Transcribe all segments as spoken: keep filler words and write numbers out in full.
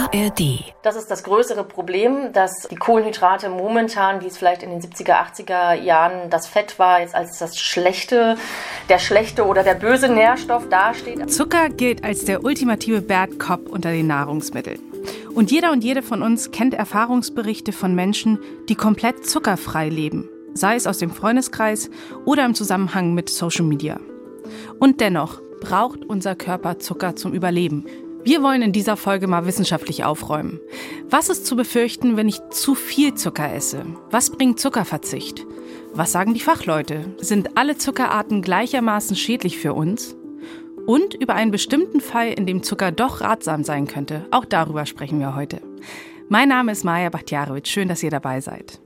A R D. Das ist das größere Problem, dass die Kohlenhydrate momentan, wie es vielleicht in den siebziger, achtziger Jahren das Fett war, jetzt als das schlechte, der schlechte oder der böse Nährstoff dasteht. Zucker gilt als der ultimative Bad Cop unter den Nahrungsmitteln. Und jeder und jede von uns kennt Erfahrungsberichte von Menschen, die komplett zuckerfrei leben, sei es aus dem Freundeskreis oder im Zusammenhang mit Social Media. Und dennoch braucht unser Körper Zucker zum Überleben. Wir wollen in dieser Folge mal wissenschaftlich aufräumen. Was ist zu befürchten, wenn ich zu viel Zucker esse? Was bringt Zuckerverzicht? Was sagen die Fachleute? Sind alle Zuckerarten gleichermaßen schädlich für uns? Und über einen bestimmten Fall, in dem Zucker doch ratsam sein könnte. Auch darüber sprechen wir heute. Mein Name ist Maja Bachtjarowitsch. Schön, dass ihr dabei seid.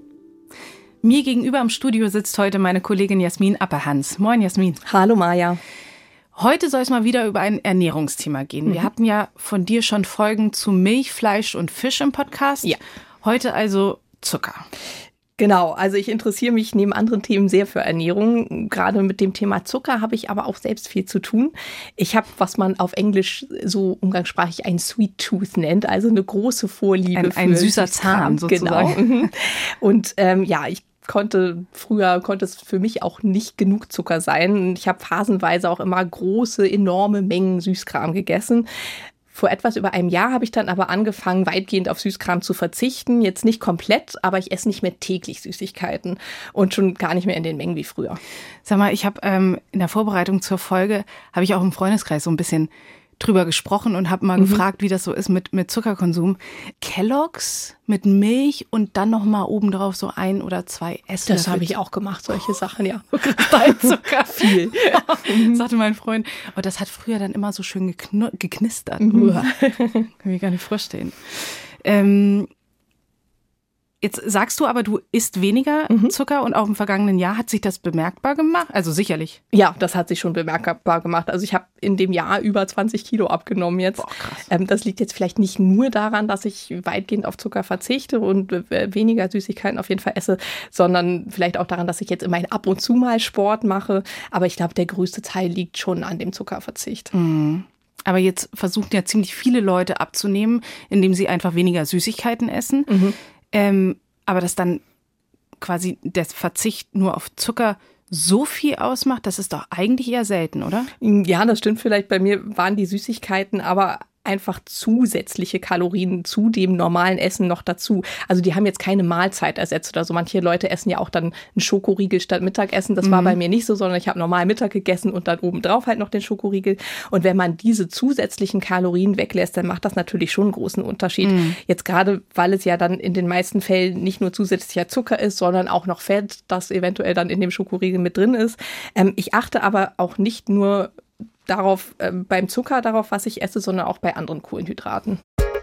Mir gegenüber im Studio sitzt heute meine Kollegin Jasmin Apperhans. Moin, Jasmin. Hallo, Maja. Heute soll es mal wieder über ein Ernährungsthema gehen. Mhm. Wir hatten ja von dir schon Folgen zu Milch, Fleisch und Fisch im Podcast. Ja. Heute also Zucker. Genau, also ich interessiere mich neben anderen Themen sehr für Ernährung. Gerade mit dem Thema Zucker habe ich aber auch selbst viel zu tun. Ich habe, was man auf Englisch so umgangssprachlich ein Sweet Tooth nennt, also eine große Vorliebe ein, für ein süßer Zahn sozusagen. Genau. Und ähm, ja, ich konnte früher konnte es für mich auch nicht genug Zucker sein. Ich habe phasenweise auch immer große, enorme Mengen Süßkram gegessen. Vor etwas über einem Jahr habe ich dann aber angefangen, weitgehend auf Süßkram zu verzichten. Jetzt nicht komplett, aber ich esse nicht mehr täglich Süßigkeiten und schon gar nicht mehr in den Mengen wie früher. Sag mal, ich habe ähm, in der Vorbereitung zur Folge, habe ich auch im Freundeskreis so ein bisschen drüber gesprochen und habe mal mhm. gefragt, wie das so ist mit, mit Zuckerkonsum. Kellogg's mit Milch und dann noch mal obendrauf so ein oder zwei Esslöffel. Das habe ich auch gemacht, solche Sachen, ja. Bei Zucker. Viel. Sagte mein Freund. Und das hat früher dann immer so schön gekn- geknistert. Mhm. Kann ich gar nicht vorstellen. Ähm, Jetzt sagst du aber, du isst weniger mhm. Zucker und auch im vergangenen Jahr hat sich das bemerkbar gemacht? Also sicherlich. Ja, das hat sich schon bemerkbar gemacht. Also ich habe in dem Jahr über zwanzig Kilo abgenommen jetzt. Boah, krass. Ähm, das liegt jetzt vielleicht nicht nur daran, dass ich weitgehend auf Zucker verzichte und äh, weniger Süßigkeiten auf jeden Fall esse, sondern vielleicht auch daran, dass ich jetzt immer ab und zu mal Sport mache. Aber ich glaube, der größte Teil liegt schon an dem Zuckerverzicht. Mhm. Aber jetzt versuchen ja ziemlich viele Leute abzunehmen, indem sie einfach weniger Süßigkeiten essen. Mhm. Ähm, aber dass dann quasi der Verzicht nur auf Zucker so viel ausmacht, das ist doch eigentlich eher selten, oder? Ja, das stimmt vielleicht. Bei mir waren die Süßigkeiten aber einfach zusätzliche Kalorien zu dem normalen Essen noch dazu. Also die haben jetzt keine Mahlzeit ersetzt oder so. Manche Leute essen ja auch dann einen Schokoriegel statt Mittagessen. Das mhm. war bei mir nicht so, sondern ich habe normal Mittag gegessen und dann obendrauf halt noch den Schokoriegel. Und wenn man diese zusätzlichen Kalorien weglässt, dann macht das natürlich schon einen großen Unterschied. Mhm. Jetzt gerade, weil es ja dann in den meisten Fällen nicht nur zusätzlicher Zucker ist, sondern auch noch Fett, das eventuell dann in dem Schokoriegel mit drin ist. Ähm, ich achte aber auch nicht nur darauf, äh, beim Zucker darauf, was ich esse, sondern auch bei anderen Kohlenhydraten.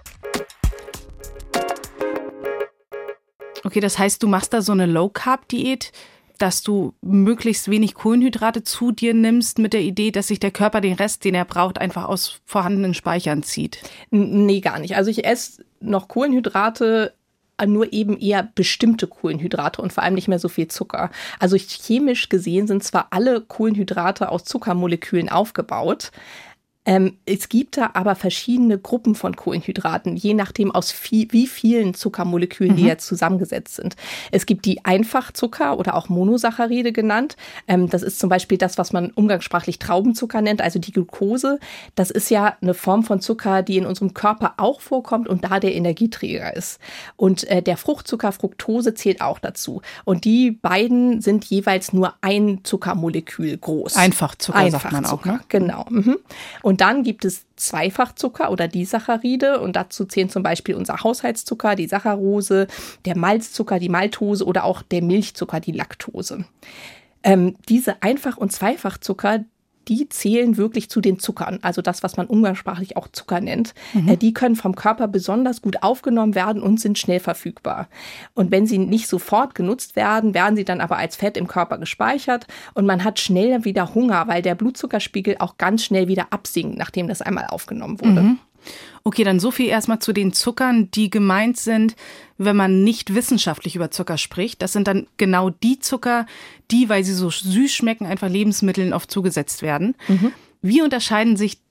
Okay, das heißt, du machst da so eine Low-Carb-Diät, dass du möglichst wenig Kohlenhydrate zu dir nimmst mit der Idee, dass sich der Körper den Rest, den er braucht, einfach aus vorhandenen Speichern zieht? N- nee, gar nicht. Also ich esse noch Kohlenhydrate, nur eben eher bestimmte Kohlenhydrate und vor allem nicht mehr so viel Zucker. Also chemisch gesehen sind zwar alle Kohlenhydrate aus Zuckermolekülen aufgebaut, Ähm, es gibt da aber verschiedene Gruppen von Kohlenhydraten, je nachdem aus viel, wie vielen Zuckermolekülen mhm. die jetzt zusammengesetzt sind. Es gibt die Einfachzucker oder auch Monosaccharide genannt. Ähm, das ist zum Beispiel das, was man umgangssprachlich Traubenzucker nennt, also die Glucose. Das ist ja eine Form von Zucker, die in unserem Körper auch vorkommt und da der Energieträger ist. Und äh, der Fruchtzucker Fructose zählt auch dazu. Und die beiden sind jeweils nur ein Zuckermolekül groß. Einfachzucker, Einfachzucker sagt man auch, ne? Genau. Mhm. Und dann gibt es Zweifachzucker oder Disaccharide und dazu zählen zum Beispiel unser Haushaltszucker, die Saccharose, der Malzzucker, die Maltose oder auch der Milchzucker, die Laktose. Ähm, diese Einfach- und Zweifachzucker, die zählen wirklich zu den Zuckern, also das, was man umgangssprachlich auch Zucker nennt. Mhm. Äh, die können vom Körper besonders gut aufgenommen werden und sind schnell verfügbar. Und wenn sie nicht sofort genutzt werden, werden sie dann aber als Fett im Körper gespeichert und man hat schnell wieder Hunger, weil der Blutzuckerspiegel auch ganz schnell wieder absinkt, nachdem das einmal aufgenommen wurde. Mhm. Okay, dann so viel erstmal zu den Zuckern, die gemeint sind, wenn man nicht wissenschaftlich über Zucker spricht. Das sind dann genau die Zucker, die, weil sie so süß schmecken, einfach Lebensmitteln oft zugesetzt werden. Mhm. Wie unterscheiden sich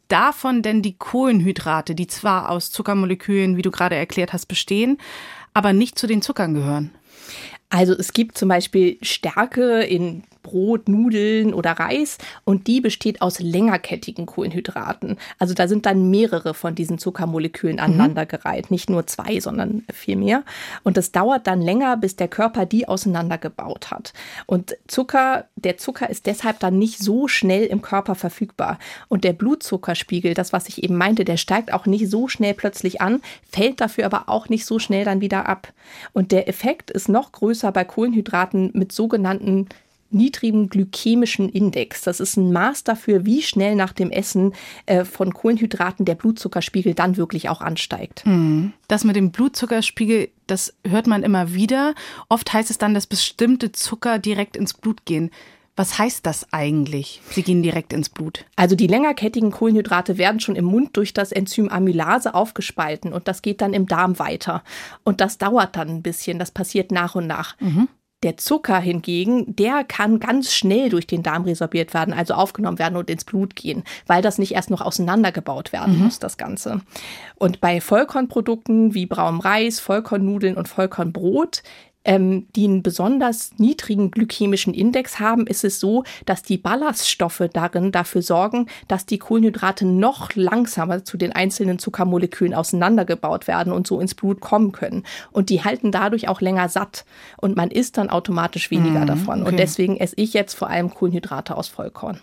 davon denn die Kohlenhydrate, die zwar aus Zuckermolekülen, wie du gerade erklärt hast, bestehen, aber nicht zu den Zuckern gehören? Also es gibt zum Beispiel Stärke in Brot, Nudeln oder Reis und die besteht aus längerkettigen Kohlenhydraten. Also da sind dann mehrere von diesen Zuckermolekülen aneinandergereiht, nicht nur zwei, sondern viel mehr. Und das dauert dann länger, bis der Körper die auseinandergebaut hat. Und Zucker, der Zucker ist deshalb dann nicht so schnell im Körper verfügbar. Und der Blutzuckerspiegel, das, was ich eben meinte, der steigt auch nicht so schnell plötzlich an, fällt dafür aber auch nicht so schnell dann wieder ab. Und der Effekt ist noch größer bei Kohlenhydraten mit sogenannten niedrigen glykämischen Index. Das ist ein Maß dafür, wie schnell nach dem Essen äh, von Kohlenhydraten der Blutzuckerspiegel dann wirklich auch ansteigt. Das mit dem Blutzuckerspiegel, das hört man immer wieder. Oft heißt es dann, dass bestimmte Zucker direkt ins Blut gehen. Was heißt das eigentlich? Sie gehen direkt ins Blut. Also die längerkettigen Kohlenhydrate werden schon im Mund durch das Enzym Amylase aufgespalten und das geht dann im Darm weiter. Und das dauert dann ein bisschen, das passiert nach und nach. Mhm. Der Zucker hingegen, der kann ganz schnell durch den Darm resorbiert werden, also aufgenommen werden und ins Blut gehen, weil das nicht erst noch auseinandergebaut werden mhm. muss, das Ganze. Und bei Vollkornprodukten wie braunem Reis, Vollkornnudeln und Vollkornbrot, ähm, die einen besonders niedrigen glykämischen Index haben, ist es so, dass die Ballaststoffe darin dafür sorgen, dass die Kohlenhydrate noch langsamer zu den einzelnen Zuckermolekülen auseinandergebaut werden und so ins Blut kommen können. Und die halten dadurch auch länger satt. Und man isst dann automatisch weniger mmh, davon. Okay. Und deswegen esse ich jetzt vor allem Kohlenhydrate aus Vollkorn.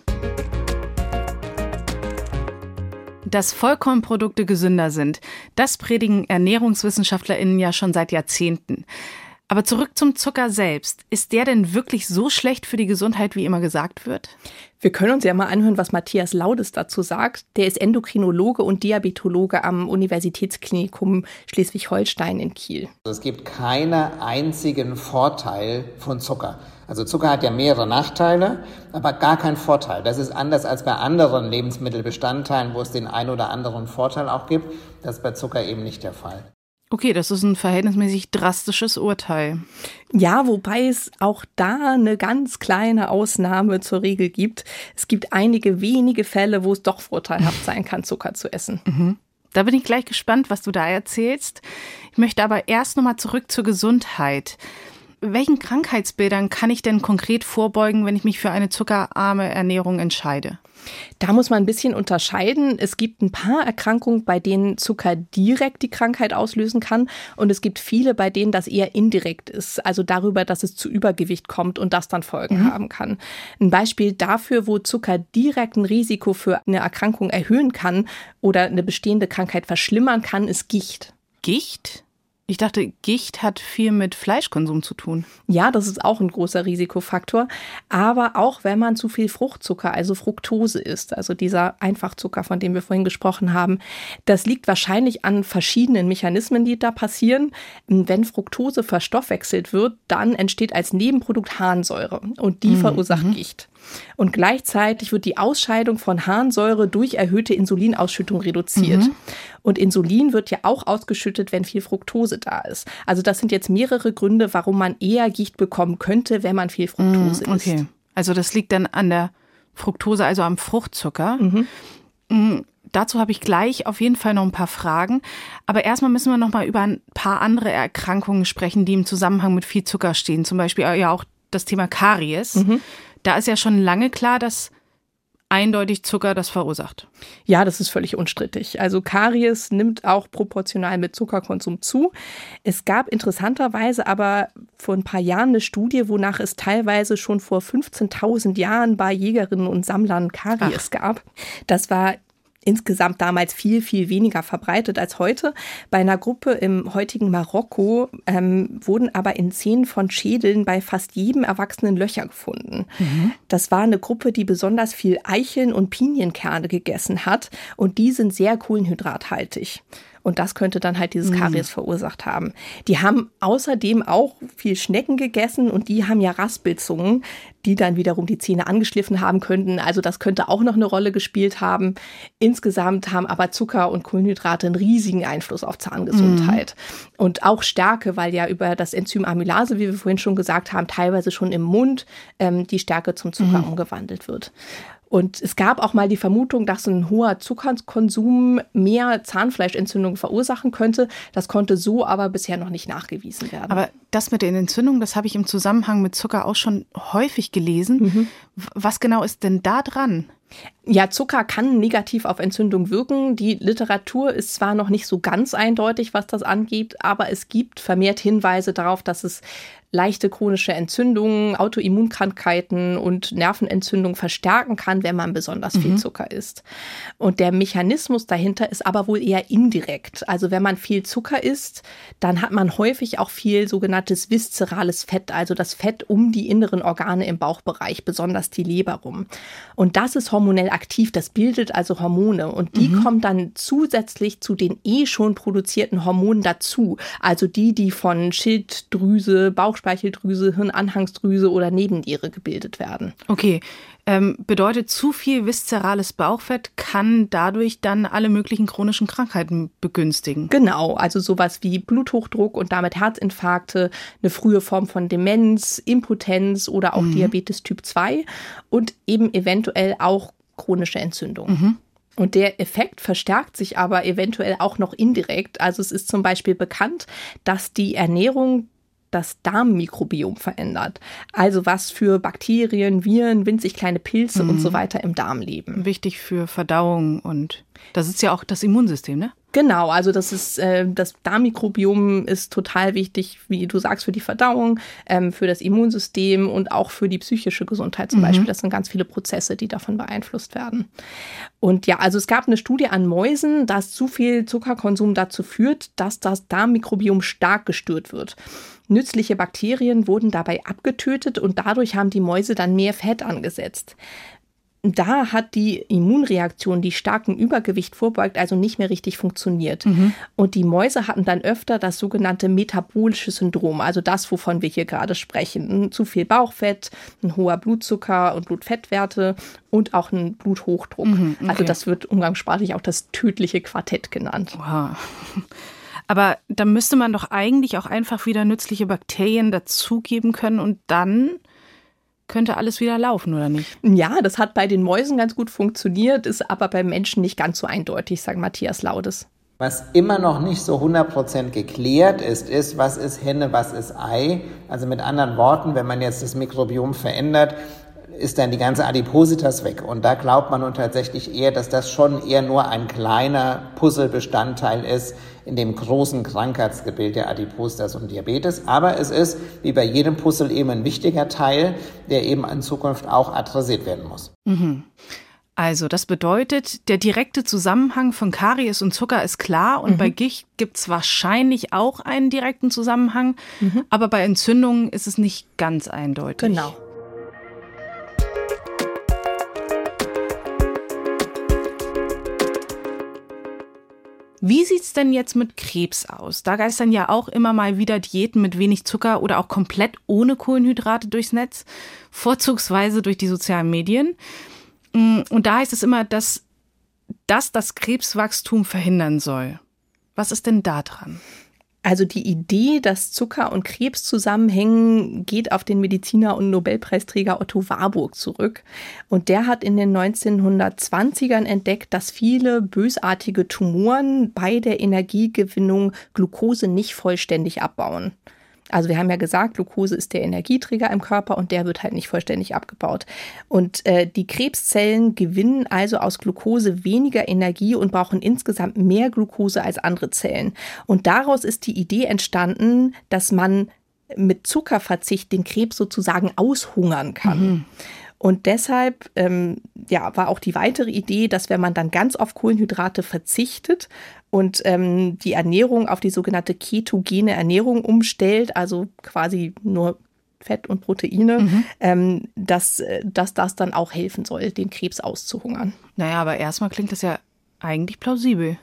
Dass Vollkornprodukte gesünder sind, das predigen ErnährungswissenschaftlerInnen ja schon seit Jahrzehnten. Aber zurück zum Zucker selbst. Ist der denn wirklich so schlecht für die Gesundheit, wie immer gesagt wird? Wir können uns ja mal anhören, was Matthias Laudes dazu sagt. Der ist Endokrinologe und Diabetologe am Universitätsklinikum Schleswig-Holstein in Kiel. Es gibt keinen einzigen Vorteil von Zucker. Also Zucker hat ja mehrere Nachteile, aber gar keinen Vorteil. Das ist anders als bei anderen Lebensmittelbestandteilen, wo es den einen oder anderen Vorteil auch gibt. Das ist bei Zucker eben nicht der Fall. Okay, das ist ein verhältnismäßig drastisches Urteil. Ja, wobei es auch da eine ganz kleine Ausnahme zur Regel gibt. Es gibt einige wenige Fälle, wo es doch vorteilhaft sein kann, Zucker zu essen. Mhm. Da bin ich gleich gespannt, was du da erzählst. Ich möchte aber erst nochmal zurück zur Gesundheit. Welchen Krankheitsbildern kann ich denn konkret vorbeugen, wenn ich mich für eine zuckerarme Ernährung entscheide? Da muss man ein bisschen unterscheiden. Es gibt ein paar Erkrankungen, bei denen Zucker direkt die Krankheit auslösen kann. Und es gibt viele, bei denen das eher indirekt ist. Also darüber, dass es zu Übergewicht kommt und das dann Folgen mhm. haben kann. Ein Beispiel dafür, wo Zucker direkt ein Risiko für eine Erkrankung erhöhen kann oder eine bestehende Krankheit verschlimmern kann, ist Gicht. Gicht? Ich dachte, Gicht hat viel mit Fleischkonsum zu tun. Ja, das ist auch ein großer Risikofaktor. Aber auch wenn man zu viel Fruchtzucker, also Fructose isst, also dieser Einfachzucker, von dem wir vorhin gesprochen haben, das liegt wahrscheinlich an verschiedenen Mechanismen, die da passieren. Wenn Fructose verstoffwechselt wird, dann entsteht als Nebenprodukt Harnsäure und die mhm. verursacht Gicht. Und gleichzeitig wird die Ausscheidung von Harnsäure durch erhöhte Insulinausschüttung reduziert. Mhm. Und Insulin wird ja auch ausgeschüttet, wenn viel Fructose da ist. Also das sind jetzt mehrere Gründe, warum man eher Gicht bekommen könnte, wenn man viel Fructose mhm, okay. isst. Also das liegt dann an der Fructose, also am Fruchtzucker. Mhm. Mhm. Dazu habe ich gleich auf jeden Fall noch ein paar Fragen. Aber erstmal müssen wir noch mal über ein paar andere Erkrankungen sprechen, die im Zusammenhang mit viel Zucker stehen. Zum Beispiel ja auch das Thema Karies. Mhm. Da ist ja schon lange klar, dass eindeutig Zucker das verursacht. Ja, das ist völlig unstrittig. Also Karies nimmt auch proportional mit Zuckerkonsum zu. Es gab interessanterweise aber vor ein paar Jahren eine Studie, wonach es teilweise schon vor fünfzehntausend Jahren bei Jägerinnen und Sammlern Karies Ach. gab. Das war insgesamt damals viel, viel weniger verbreitet als heute. Bei einer Gruppe im heutigen Marokko ähm, wurden aber in Zähnen von Schädeln bei fast jedem Erwachsenen Löcher gefunden. Mhm. Das war eine Gruppe, die besonders viel Eicheln und Pinienkerne gegessen hat und die sind sehr kohlenhydrathaltig. Und das könnte dann halt dieses Karies mhm. verursacht haben. Die haben außerdem auch viel Schnecken gegessen und die haben ja Raspelzungen, die dann wiederum die Zähne angeschliffen haben könnten. Also das könnte auch noch eine Rolle gespielt haben. Insgesamt haben aber Zucker und Kohlenhydrate einen riesigen Einfluss auf Zahngesundheit. Mhm. Und auch Stärke, weil ja über das Enzym Amylase, wie wir vorhin schon gesagt haben, teilweise schon im Mund ähm, die Stärke zum Zucker mhm. umgewandelt wird. Und es gab auch mal die Vermutung, dass ein hoher Zuckerkonsum mehr Zahnfleischentzündungen verursachen könnte. Das konnte so aber bisher noch nicht nachgewiesen werden. Aber das mit den Entzündungen, das habe ich im Zusammenhang mit Zucker auch schon häufig gelesen. Mhm. Was genau ist denn da dran? Ja, Zucker kann negativ auf Entzündung wirken. Die Literatur ist zwar noch nicht so ganz eindeutig, was das angeht, aber es gibt vermehrt Hinweise darauf, dass es leichte chronische Entzündungen, Autoimmunkrankheiten und Nervenentzündungen verstärken kann, wenn man besonders viel mhm. Zucker isst. Und der Mechanismus dahinter ist aber wohl eher indirekt. Also wenn man viel Zucker isst, dann hat man häufig auch viel sogenanntes viszerales Fett, also das Fett um die inneren Organe im Bauchbereich, besonders die Leber rum. Und das ist hormonell aktiv, das bildet also Hormone und die mhm. kommen dann zusätzlich zu den eh schon produzierten Hormonen dazu. Also die, die von Schilddrüse, Bauchspeicheldrüse, Hirnanhangsdrüse oder Nebenniere gebildet werden. Okay, ähm, bedeutet zu viel viszerales Bauchfett kann dadurch dann alle möglichen chronischen Krankheiten begünstigen? Genau, also sowas wie Bluthochdruck und damit Herzinfarkte, eine frühe Form von Demenz, Impotenz oder auch mhm. Diabetes Typ zwei und eben eventuell auch chronische Entzündungen. Mhm. Und der Effekt verstärkt sich aber eventuell auch noch indirekt. Also es ist zum Beispiel bekannt, dass die Ernährung das Darmmikrobiom verändert. Also was für Bakterien, Viren, winzig kleine Pilze mhm. und so weiter im Darm leben. Wichtig für Verdauung und das ist ja auch das Immunsystem, ne? Genau, also das ist äh, das Darmmikrobiom ist total wichtig, wie du sagst, für die Verdauung, ähm, für das Immunsystem und auch für die psychische Gesundheit zum mhm. Beispiel. Das sind ganz viele Prozesse, die davon beeinflusst werden. Und ja, also es gab eine Studie an Mäusen, dass zu viel Zuckerkonsum dazu führt, dass das Darmmikrobiom stark gestört wird. Nützliche Bakterien wurden dabei abgetötet und dadurch haben die Mäuse dann mehr Fett angesetzt. Da hat die Immunreaktion, die starkem Übergewicht vorbeugt, also nicht mehr richtig funktioniert. Mhm. Und die Mäuse hatten dann öfter das sogenannte metabolische Syndrom, also das, wovon wir hier gerade sprechen. Zu viel Bauchfett, ein hoher Blutzucker- und Blutfettwerte und auch ein Bluthochdruck. Mhm, okay. Also das wird umgangssprachlich auch das tödliche Quartett genannt. Wow. Aber da müsste man doch eigentlich auch einfach wieder nützliche Bakterien dazugeben können und dann könnte alles wieder laufen, oder nicht? Ja, das hat bei den Mäusen ganz gut funktioniert, ist aber beim Menschen nicht ganz so eindeutig, sagt Matthias Laudes. Was immer noch nicht so hundert Prozent geklärt ist, ist, was ist Henne, was ist Ei? Also mit anderen Worten, wenn man jetzt das Mikrobiom verändert, ist dann die ganze Adipositas weg. Und da glaubt man nun tatsächlich eher, dass das schon eher nur ein kleiner Puzzlebestandteil ist in dem großen Krankheitsgebild der Adipositas und Diabetes. Aber es ist, wie bei jedem Puzzle, eben ein wichtiger Teil, der eben in Zukunft auch adressiert werden muss. Mhm. Also das bedeutet, der direkte Zusammenhang von Karies und Zucker ist klar und mhm. bei Gicht gibt es wahrscheinlich auch einen direkten Zusammenhang, mhm. aber bei Entzündungen ist es nicht ganz eindeutig. Genau. Wie sieht's denn jetzt mit Krebs aus? Da geistern ja auch immer mal wieder Diäten mit wenig Zucker oder auch komplett ohne Kohlenhydrate durchs Netz, vorzugsweise durch die sozialen Medien. Und da heißt es immer, dass das das Krebswachstum verhindern soll. Was ist denn da dran? Also die Idee, dass Zucker und Krebs zusammenhängen, geht auf den Mediziner und Nobelpreisträger Otto Warburg zurück. Und der hat in den neunzehnhundertzwanzigern entdeckt, dass viele bösartige Tumoren bei der Energiegewinnung Glucose nicht vollständig abbauen. Also wir haben ja gesagt, Glucose ist der Energieträger im Körper und der wird halt nicht vollständig abgebaut. Und äh, die Krebszellen gewinnen also aus Glucose weniger Energie und brauchen insgesamt mehr Glucose als andere Zellen. Und daraus ist die Idee entstanden, dass man mit Zuckerverzicht den Krebs sozusagen aushungern kann. Mhm. Und deshalb ähm, ja, war auch die weitere Idee, dass wenn man dann ganz auf Kohlenhydrate verzichtet und ähm, die Ernährung auf die sogenannte ketogene Ernährung umstellt, also quasi nur Fett und Proteine, mhm. ähm, dass, dass das dann auch helfen soll, den Krebs auszuhungern. Naja, aber erstmal klingt das ja eigentlich plausibel.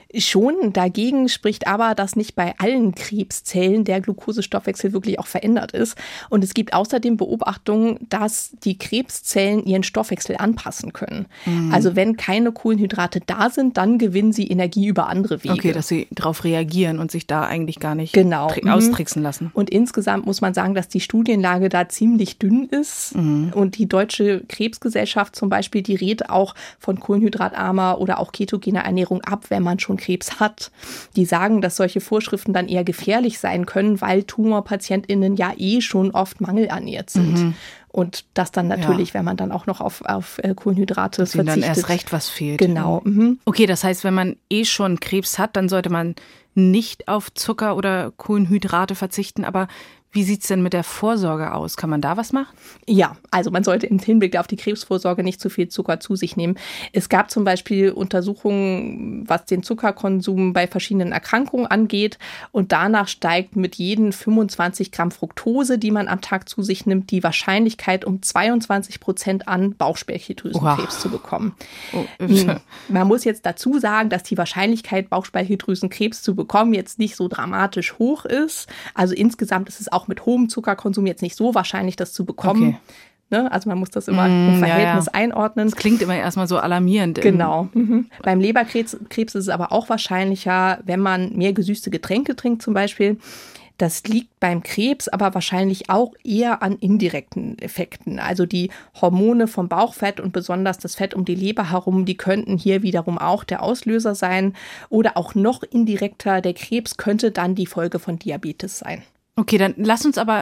Schon, dagegen spricht aber, dass nicht bei allen Krebszellen der Glukosestoffwechsel wirklich auch verändert ist. Und es gibt außerdem Beobachtungen, dass die Krebszellen ihren Stoffwechsel anpassen können. Mhm. Also wenn keine Kohlenhydrate da sind, dann gewinnen sie Energie über andere Wege. Okay, dass sie darauf reagieren und sich da eigentlich gar nicht genau. tri- austricksen lassen. Und insgesamt muss man sagen, dass die Studienlage da ziemlich dünn ist. Mhm. Und die Deutsche Krebsgesellschaft zum Beispiel, die rät auch von kohlenhydratarmer oder auch ketogener Ernährung ab, wenn man schon Krebs hat. Die sagen, dass solche Vorschriften dann eher gefährlich sein können, weil TumorpatientInnen ja eh schon oft mangelernährt sind. Mhm. Und das dann natürlich, ja. wenn man dann auch noch auf, auf Kohlenhydrate dass verzichtet. Dann erst recht was fehlt. Genau. Mhm. Okay, das heißt, wenn man eh schon Krebs hat, dann sollte man nicht auf Zucker oder Kohlenhydrate verzichten. Aber wie sieht es denn mit der Vorsorge aus? Kann man da was machen? Ja, also man sollte im Hinblick auf die Krebsvorsorge nicht zu viel Zucker zu sich nehmen. Es gab zum Beispiel Untersuchungen, was den Zuckerkonsum bei verschiedenen Erkrankungen angeht. Und danach steigt mit jedem fünfundzwanzig Gramm Fructose, die man am Tag zu sich nimmt, die Wahrscheinlichkeit um zweiundzwanzig Prozent an, Bauchspeicheldrüsenkrebs wow. zu bekommen. Oh. Man muss jetzt dazu sagen, dass die Wahrscheinlichkeit, Bauchspeicheldrüsenkrebs zu bekommen, jetzt nicht so dramatisch hoch ist. Also insgesamt ist es auch mit hohem Zuckerkonsum jetzt nicht so wahrscheinlich, das zu bekommen. Okay. Ne? Also man muss das immer mm, im Verhältnis ja, ja. einordnen. Das klingt immer erstmal so alarmierend. Genau. Mhm. Beim Leberkrebs Krebs ist es aber auch wahrscheinlicher, wenn man mehr gesüßte Getränke trinkt zum Beispiel. Das liegt beim Krebs aber wahrscheinlich auch eher an indirekten Effekten. Also die Hormone vom Bauchfett und besonders das Fett um die Leber herum, die könnten hier wiederum auch der Auslöser sein. Oder auch noch indirekter, der Krebs könnte dann die Folge von Diabetes sein. Okay, dann lass uns aber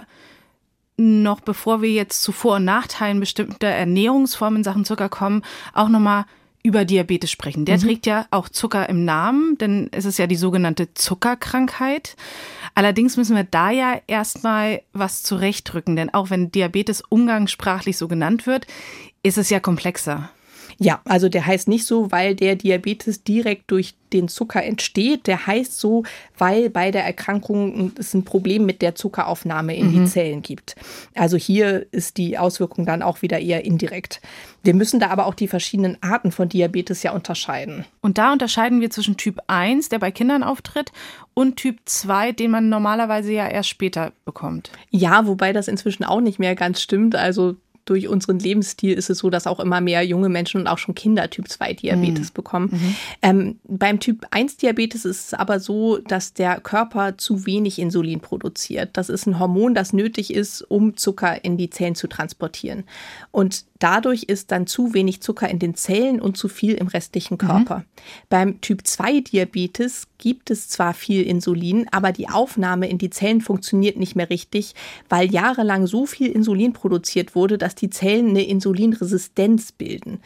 noch, bevor wir jetzt zu Vor- und Nachteilen bestimmter Ernährungsformen in Sachen Zucker kommen, auch nochmal über Diabetes sprechen. Der mhm. trägt ja auch Zucker im Namen, denn es ist ja die sogenannte Zuckerkrankheit. Allerdings müssen wir da ja erstmal was zurechtrücken, denn auch wenn Diabetes umgangssprachlich so genannt wird, ist es ja komplexer. Ja, also der heißt nicht so, weil der Diabetes direkt durch den Zucker entsteht. Der heißt so, weil bei der Erkrankung es ein Problem mit der Zuckeraufnahme in mhm. die Zellen gibt. Also hier ist die Auswirkung dann auch wieder eher indirekt. Wir müssen da aber auch die verschiedenen Arten von Diabetes ja unterscheiden. Und da unterscheiden wir zwischen Typ eins, der bei Kindern auftritt, und Typ zwei, den man normalerweise ja erst später bekommt. Ja, wobei das inzwischen auch nicht mehr ganz stimmt. Also durch unseren Lebensstil ist es so, dass auch immer mehr junge Menschen und auch schon Kinder Typ zwei Diabetes mhm. bekommen. Mhm. Ähm, beim Typ eins Diabetes ist es aber so, dass der Körper zu wenig Insulin produziert. Das ist ein Hormon, das nötig ist, um Zucker in die Zellen zu transportieren. Und dadurch ist dann zu wenig Zucker in den Zellen und zu viel im restlichen Körper. Mhm. Beim Typ zwei Diabetes gibt es zwar viel Insulin, aber die Aufnahme in die Zellen funktioniert nicht mehr richtig, weil jahrelang so viel Insulin produziert wurde, dass die Zellen eine Insulinresistenz bilden.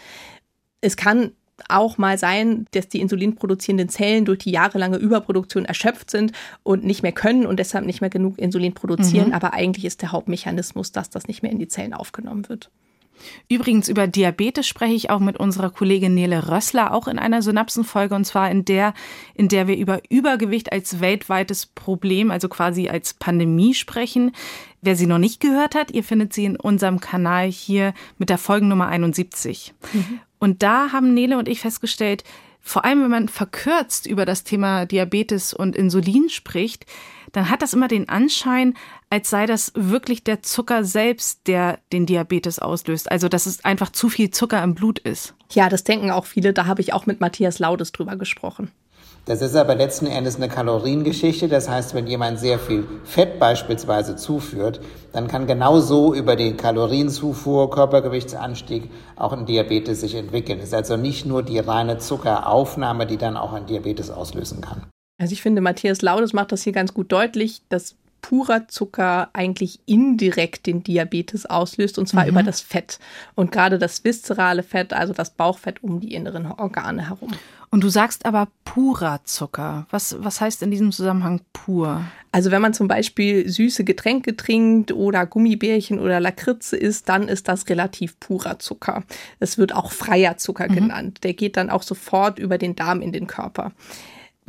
Es kann auch mal sein, dass die insulinproduzierenden Zellen durch die jahrelange Überproduktion erschöpft sind und nicht mehr können und deshalb nicht mehr genug Insulin produzieren. Mhm. Aber eigentlich ist der Hauptmechanismus, dass das nicht mehr in die Zellen aufgenommen wird. Übrigens, über Diabetes spreche ich auch mit unserer Kollegin Nele Rössler, auch in einer Synapsenfolge, und zwar in der, in der wir über Übergewicht als weltweites Problem, also quasi als Pandemie sprechen. Wer sie noch nicht gehört hat, ihr findet sie in unserem Kanal hier mit der Folgennummer einundsiebzig. Mhm. Und da haben Nele und ich festgestellt, vor allem wenn man verkürzt über das Thema Diabetes und Insulin spricht, dann hat das immer den Anschein, als sei das wirklich der Zucker selbst, der den Diabetes auslöst. Also, dass es einfach zu viel Zucker im Blut ist. Ja, das denken auch viele. Da habe ich auch mit Matthias Laudes drüber gesprochen. Das ist aber letzten Endes eine Kaloriengeschichte. Das heißt, wenn jemand sehr viel Fett beispielsweise zuführt, dann kann genauso über die Kalorienzufuhr, Körpergewichtsanstieg auch ein Diabetes sich entwickeln. Es ist also nicht nur die reine Zuckeraufnahme, die dann auch ein Diabetes auslösen kann. Also ich finde, Matthias Laudes macht das hier ganz gut deutlich, dass purer Zucker eigentlich indirekt den Diabetes auslöst, und zwar mhm. über das Fett. Und gerade das viszerale Fett, also das Bauchfett um die inneren Organe herum. Und du sagst aber purer Zucker. Was, was heißt in diesem Zusammenhang pur? Also wenn man zum Beispiel süße Getränke trinkt oder Gummibärchen oder Lakritze isst, dann ist das relativ purer Zucker. Es wird auch freier Zucker mhm. genannt. Der geht dann auch sofort über den Darm in den Körper.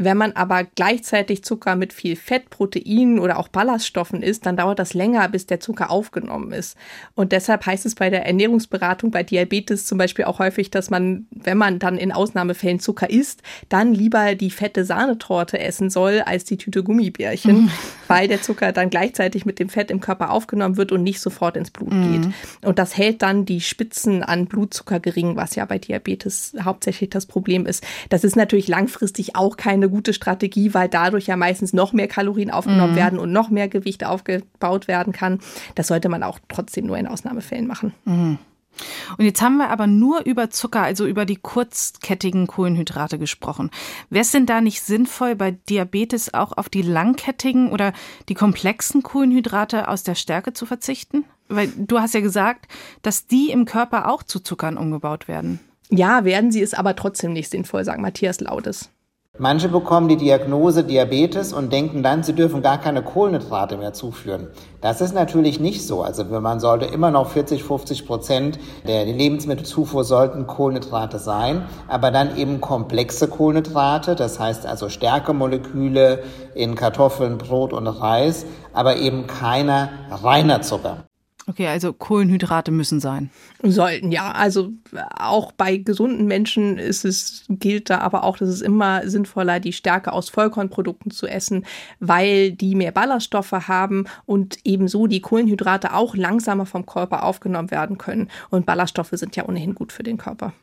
Wenn man aber gleichzeitig Zucker mit viel Fett, Proteinen oder auch Ballaststoffen isst, dann dauert das länger, bis der Zucker aufgenommen ist. Und deshalb heißt es bei der Ernährungsberatung bei Diabetes zum Beispiel auch häufig, dass man, wenn man dann in Ausnahmefällen Zucker isst, dann lieber die fette Sahnetorte essen soll als die Tüte Gummibärchen, mhm. weil der Zucker dann gleichzeitig mit dem Fett im Körper aufgenommen wird und nicht sofort ins Blut mhm. geht. Und das hält dann die Spitzen an Blutzucker gering, was ja bei Diabetes hauptsächlich das Problem ist. Das ist natürlich langfristig auch keine gute Strategie, weil dadurch ja meistens noch mehr Kalorien aufgenommen mhm. werden und noch mehr Gewicht aufgebaut werden kann. Das sollte man auch trotzdem nur in Ausnahmefällen machen. Mhm. Und jetzt haben wir aber nur über Zucker, also über die kurzkettigen Kohlenhydrate gesprochen. Wäre es denn da nicht sinnvoll, bei Diabetes auch auf die langkettigen oder die komplexen Kohlenhydrate aus der Stärke zu verzichten? Weil du hast ja gesagt, dass die im Körper auch zu Zuckern umgebaut werden. Ja, werden sie, ist aber trotzdem nicht sinnvoll, sagt Matthias Laudes. Manche bekommen die Diagnose Diabetes und denken dann, sie dürfen gar keine Kohlenhydrate mehr zuführen. Das ist natürlich nicht so. Also man sollte immer noch vierzig, fünfzig Prozent der Lebensmittelzufuhr sollten Kohlenhydrate sein, aber dann eben komplexe Kohlenhydrate, das heißt also Stärkemoleküle in Kartoffeln, Brot und Reis, aber eben keiner reiner Zucker. Okay, also Kohlenhydrate müssen sein. Sollten, ja. Also auch bei gesunden Menschen ist es, gilt da aber auch, dass es immer sinnvoller, die Stärke aus Vollkornprodukten zu essen, weil die mehr Ballaststoffe haben und ebenso die Kohlenhydrate auch langsamer vom Körper aufgenommen werden können. Und Ballaststoffe sind ja ohnehin gut für den Körper.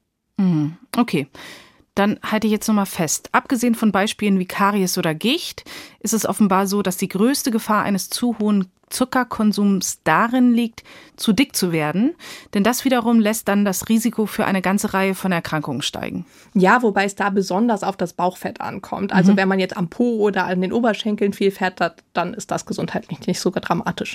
Mhm. Okay. Dann halte ich jetzt nochmal fest. Abgesehen von Beispielen wie Karies oder Gicht ist es offenbar so, dass die größte Gefahr eines zu hohen Zuckerkonsums darin liegt, zu dick zu werden. Denn das wiederum lässt dann das Risiko für eine ganze Reihe von Erkrankungen steigen. Ja, wobei es da besonders auf das Bauchfett ankommt. Also mhm. wenn man jetzt am Po oder an den Oberschenkeln viel Fett hat, dann ist das gesundheitlich nicht sogar dramatisch.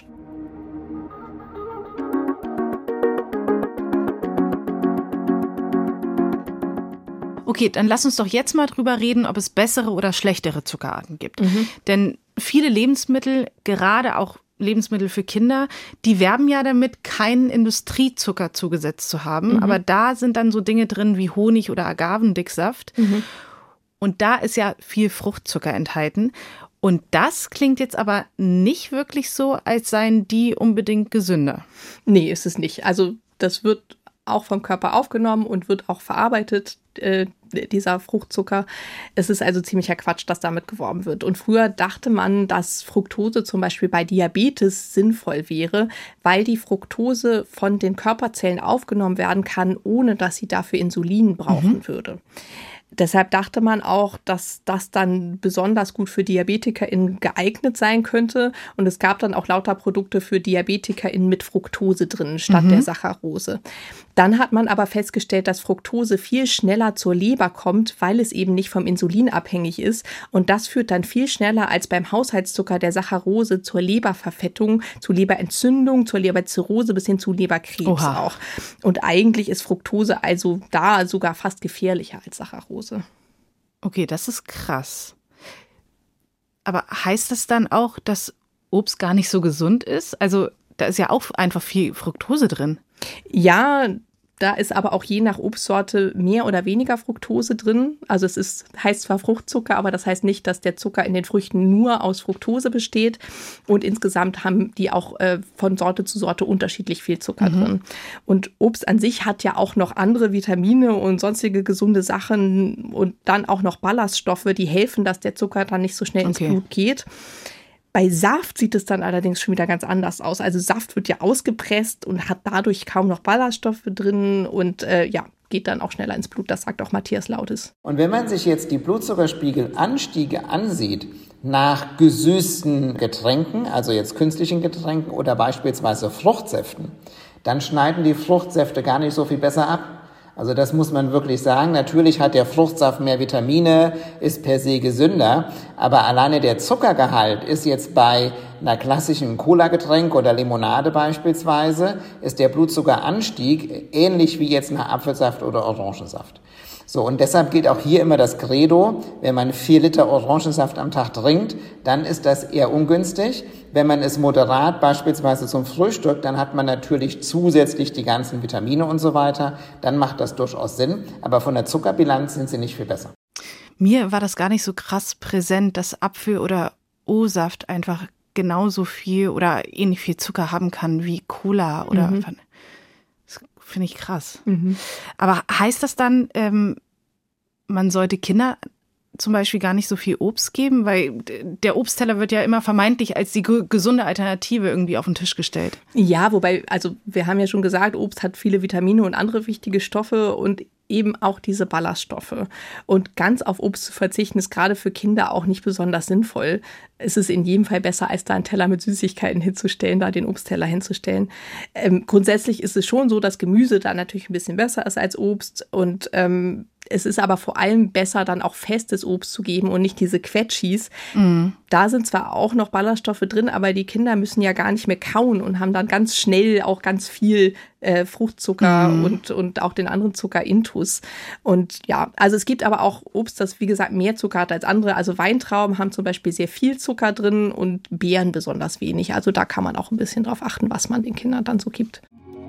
Okay, dann lass uns doch jetzt mal drüber reden, ob es bessere oder schlechtere Zuckerarten gibt. Mhm. Denn viele Lebensmittel, gerade auch Lebensmittel für Kinder, die werben ja damit, keinen Industriezucker zugesetzt zu haben. Mhm. Aber da sind dann so Dinge drin wie Honig oder Agavendicksaft. Mhm. Und da ist ja viel Fruchtzucker enthalten. Und das klingt jetzt aber nicht wirklich so, als seien die unbedingt gesünder. Nee, ist es nicht. Also das wird auch vom Körper aufgenommen und wird auch verarbeitet, äh, dieser Fruchtzucker. Es ist also ziemlicher Quatsch, dass damit geworben wird. Und früher dachte man, dass Fructose zum Beispiel bei Diabetes sinnvoll wäre, weil die Fructose von den Körperzellen aufgenommen werden kann, ohne dass sie dafür Insulin brauchen mhm. würde. Deshalb dachte man auch, dass das dann besonders gut für DiabetikerInnen geeignet sein könnte. Und es gab dann auch lauter Produkte für DiabetikerInnen mit Fructose drin, statt mhm. der Saccharose. Dann hat man aber festgestellt, dass Fructose viel schneller zur Leber kommt, weil es eben nicht vom Insulin abhängig ist. Und das führt dann viel schneller als beim Haushaltszucker der Saccharose zur Leberverfettung, zu Leberentzündung, zur Leberzirrhose bis hin zu Leberkrebs Oha. auch. Und eigentlich ist Fructose also da sogar fast gefährlicher als Saccharose. Okay, das ist krass. Aber heißt das dann auch, dass Obst gar nicht so gesund ist? Also da ist ja auch einfach viel Fructose drin. Ja, da ist aber auch je nach Obstsorte mehr oder weniger Fructose drin. Also es ist, heißt zwar Fruchtzucker, aber das heißt nicht, dass der Zucker in den Früchten nur aus Fructose besteht. Und insgesamt haben die auch äh, von Sorte zu Sorte unterschiedlich viel Zucker mhm. drin. Und Obst an sich hat ja auch noch andere Vitamine und sonstige gesunde Sachen und dann auch noch Ballaststoffe, die helfen, dass der Zucker dann nicht so schnell okay. ins Blut geht. Bei Saft sieht es dann allerdings schon wieder ganz anders aus. Also Saft wird ja ausgepresst und hat dadurch kaum noch Ballaststoffe drin und äh, ja, geht dann auch schneller ins Blut. Das sagt auch Matthias Laudes. Und wenn man sich jetzt die Blutzuckerspiegelanstiege ansieht nach gesüßten Getränken, also jetzt künstlichen Getränken oder beispielsweise Fruchtsäften, dann schneiden die Fruchtsäfte gar nicht so viel besser ab. Also das muss man wirklich sagen. Natürlich hat der Fruchtsaft mehr Vitamine, ist per se gesünder, aber alleine der Zuckergehalt ist jetzt bei einer klassischen Cola-Getränk oder Limonade beispielsweise, ist der Blutzuckeranstieg ähnlich wie jetzt nach Apfelsaft oder Orangensaft. So, und deshalb gilt auch hier immer das Credo, wenn man vier Liter Orangensaft am Tag trinkt, dann ist das eher ungünstig. Wenn man es moderat beispielsweise zum Frühstück, dann hat man natürlich zusätzlich die ganzen Vitamine und so weiter, dann macht das durchaus Sinn, aber von der Zuckerbilanz sind sie nicht viel besser. Mir war das gar nicht so krass präsent, dass Apfel- oder O-Saft einfach genauso viel oder ähnlich viel Zucker haben kann wie Cola oder Mhm. das finde ich krass. Mhm. Aber heißt das dann, ähm, man sollte Kinder zum Beispiel gar nicht so viel Obst geben? Weil der Obstteller wird ja immer vermeintlich als die ge- gesunde Alternative irgendwie auf den Tisch gestellt. Ja, wobei, also wir haben ja schon gesagt, Obst hat viele Vitamine und andere wichtige Stoffe und eben auch diese Ballaststoffe. Und ganz auf Obst zu verzichten, ist gerade für Kinder auch nicht besonders sinnvoll. Es ist in jedem Fall besser, als da einen Teller mit Süßigkeiten hinzustellen, da den Obstteller hinzustellen. Ähm, grundsätzlich ist es schon so, dass Gemüse da natürlich ein bisschen besser ist als Obst. Und ähm, es ist aber vor allem besser, dann auch festes Obst zu geben und nicht diese Quetschis. Mhm. Da sind zwar auch noch Ballaststoffe drin, aber die Kinder müssen ja gar nicht mehr kauen und haben dann ganz schnell auch ganz viel äh, Fruchtzucker mhm. und, und auch den anderen Zucker-Intus. Und ja, also es gibt aber auch Obst, das wie gesagt mehr Zucker hat als andere. Also Weintrauben haben zum Beispiel sehr viel Zucker drin und Beeren besonders wenig. Also da kann man auch ein bisschen drauf achten, was man den Kindern dann so gibt.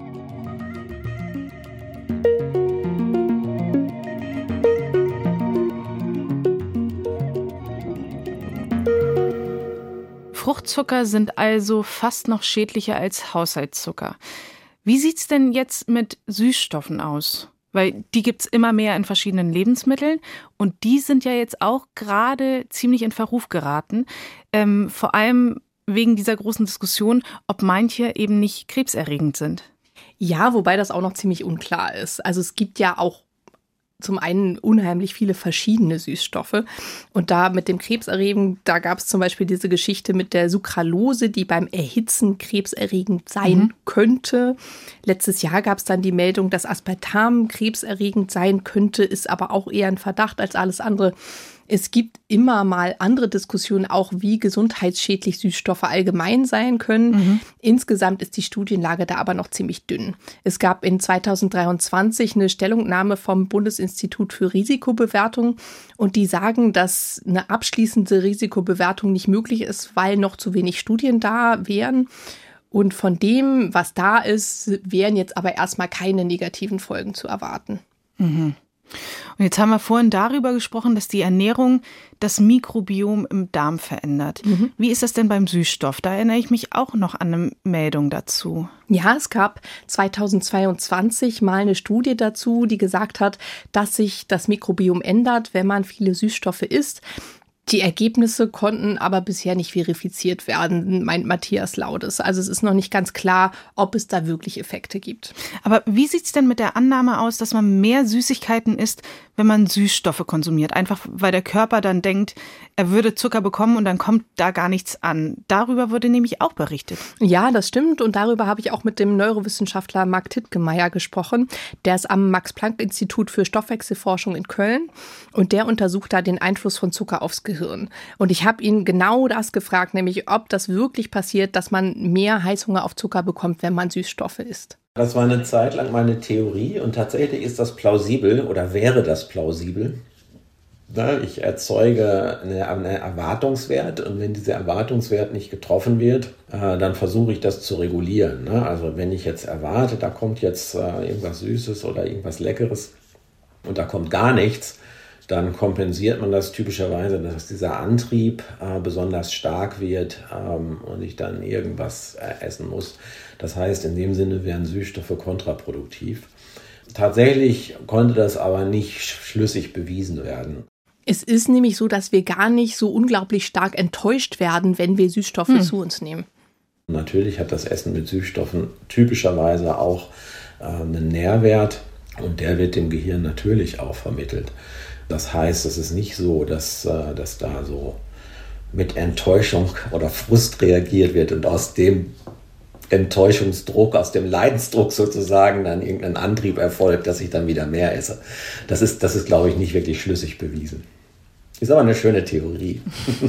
Fruchtzucker sind also fast noch schädlicher als Haushaltszucker. Wie sieht's denn jetzt mit Süßstoffen aus? Weil die gibt's immer mehr in verschiedenen Lebensmitteln und die sind ja jetzt auch gerade ziemlich in Verruf geraten. Ähm, vor allem wegen dieser großen Diskussion, ob manche eben nicht krebserregend sind. Ja, wobei das auch noch ziemlich unklar ist. Also es gibt ja auch zum einen unheimlich viele verschiedene Süßstoffe. Und da mit dem Krebserregend, da gab es zum Beispiel diese Geschichte mit der Sucralose, die beim Erhitzen krebserregend sein mhm. könnte. Letztes Jahr gab es dann die Meldung, dass Aspartam krebserregend sein könnte, ist aber auch eher ein Verdacht als alles andere. Es gibt immer mal andere Diskussionen, auch wie gesundheitsschädlich Süßstoffe allgemein sein können. Mhm. Insgesamt ist die Studienlage da aber noch ziemlich dünn. Es gab in zweitausenddreiundzwanzig eine Stellungnahme vom Bundesinstitut für Risikobewertung und die sagen, dass eine abschließende Risikobewertung nicht möglich ist, weil noch zu wenig Studien da wären. Und von dem, was da ist, wären jetzt aber erstmal keine negativen Folgen zu erwarten. Mhm. Und jetzt haben wir vorhin darüber gesprochen, dass die Ernährung das Mikrobiom im Darm verändert. Mhm. Wie ist das denn beim Süßstoff? Da erinnere ich mich auch noch an eine Meldung dazu. Ja, es gab zweitausendzweiundzwanzig mal eine Studie dazu, die gesagt hat, dass sich das Mikrobiom ändert, wenn man viele Süßstoffe isst. Die Ergebnisse konnten aber bisher nicht verifiziert werden, meint Matthias Laudes. Also es ist noch nicht ganz klar, ob es da wirklich Effekte gibt. Aber wie sieht's denn mit der Annahme aus, dass man mehr Süßigkeiten isst, wenn man Süßstoffe konsumiert? Einfach weil der Körper dann denkt, er würde Zucker bekommen und dann kommt da gar nichts an. Darüber wurde nämlich auch berichtet. Ja, das stimmt. Und darüber habe ich auch mit dem Neurowissenschaftler Marc Tittgemeier gesprochen. Der ist am Max-Planck-Institut für Stoffwechselforschung in Köln. Und der untersucht da den Einfluss von Zucker aufs Gehirn. Und ich habe ihn genau das gefragt, nämlich ob das wirklich passiert, dass man mehr Heißhunger auf Zucker bekommt, wenn man Süßstoffe isst. Das war eine Zeit lang meine Theorie und tatsächlich ist das plausibel oder wäre das plausibel. Ich erzeuge einen Erwartungswert und wenn dieser Erwartungswert nicht getroffen wird, dann versuche ich das zu regulieren. Also wenn ich jetzt erwarte, da kommt jetzt irgendwas Süßes oder irgendwas Leckeres und da kommt gar nichts, dann kompensiert man das typischerweise, dass dieser Antrieb äh, besonders stark wird ähm, und ich dann irgendwas äh, essen muss. Das heißt, in dem Sinne wären Süßstoffe kontraproduktiv. Tatsächlich konnte das aber nicht schlüssig bewiesen werden. Es ist nämlich so, dass wir gar nicht so unglaublich stark enttäuscht werden, wenn wir Süßstoffe hm. zu uns nehmen. Natürlich hat das Essen mit Süßstoffen typischerweise auch äh, einen Nährwert und der wird dem Gehirn natürlich auch vermittelt. Das heißt, es ist nicht so, dass, dass da so mit Enttäuschung oder Frust reagiert wird und aus dem Enttäuschungsdruck, aus dem Leidensdruck sozusagen dann irgendein Antrieb erfolgt, dass ich dann wieder mehr esse. Das ist, das ist, glaube ich, nicht wirklich schlüssig bewiesen. Ist aber eine schöne Theorie.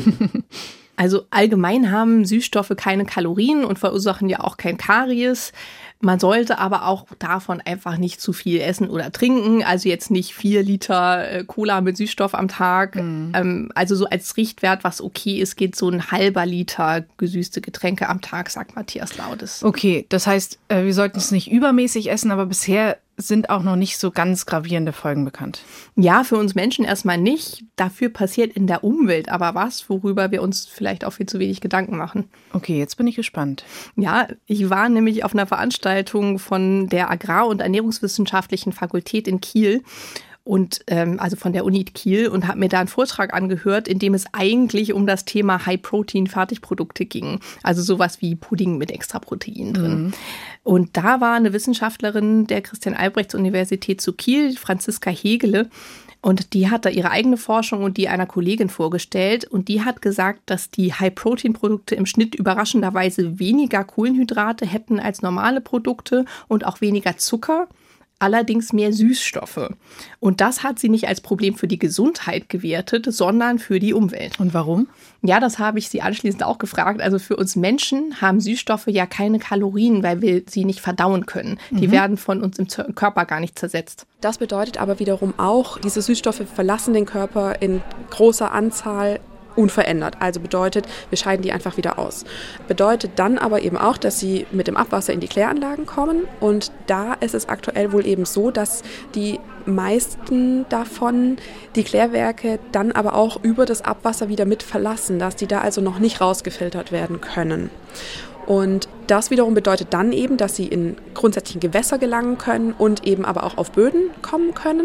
Also allgemein haben Süßstoffe keine Kalorien und verursachen ja auch kein Karies. Man sollte aber auch davon einfach nicht zu viel essen oder trinken. Also jetzt nicht vier Liter Cola mit Süßstoff am Tag. Mhm. Ähm, also so als Richtwert, was okay ist, geht so ein halber Liter gesüßte Getränke am Tag, sagt Matthias Laudes. Okay, das heißt, wir sollten es nicht übermäßig essen, aber bisher sind auch noch nicht so ganz gravierende Folgen bekannt. Ja, für uns Menschen erstmal nicht. Dafür passiert in der Umwelt aber was, worüber wir uns vielleicht auch viel zu wenig Gedanken machen. Okay, jetzt bin ich gespannt. Ja, ich war nämlich auf einer Veranstaltung von der Agrar- und Ernährungswissenschaftlichen Fakultät in Kiel. Und ähm, also von der Uni Kiel und habe mir da einen Vortrag angehört, in dem es eigentlich um das Thema High-Protein-Fertigprodukte ging. Also sowas wie Pudding mit Extraprotein drin. Mhm. Und da war eine Wissenschaftlerin der Christian-Albrechts-Universität zu Kiel, Franziska Hegele. Und die hat da ihre eigene Forschung und die einer Kollegin vorgestellt. Und die hat gesagt, dass die High-Protein-Produkte im Schnitt überraschenderweise weniger Kohlenhydrate hätten als normale Produkte und auch weniger Zucker. Allerdings mehr Süßstoffe. Und das hat sie nicht als Problem für die Gesundheit gewertet, sondern für die Umwelt. Und warum? Ja, das habe ich sie anschließend auch gefragt. Also für uns Menschen haben Süßstoffe ja keine Kalorien, weil wir sie nicht verdauen können. Die mhm. werden von uns im Körper gar nicht zersetzt. Das bedeutet aber wiederum auch, diese Süßstoffe verlassen den Körper in großer Anzahl unverändert. Also bedeutet, wir scheiden die einfach wieder aus. Bedeutet dann aber eben auch, dass sie mit dem Abwasser in die Kläranlagen kommen. Und da ist es aktuell wohl eben so, dass die meisten davon die Klärwerke dann aber auch über das Abwasser wieder mit verlassen, dass die da also noch nicht rausgefiltert werden können. Und das wiederum bedeutet dann eben, dass sie in grundsätzlichen Gewässer gelangen können und eben aber auch auf Böden kommen können.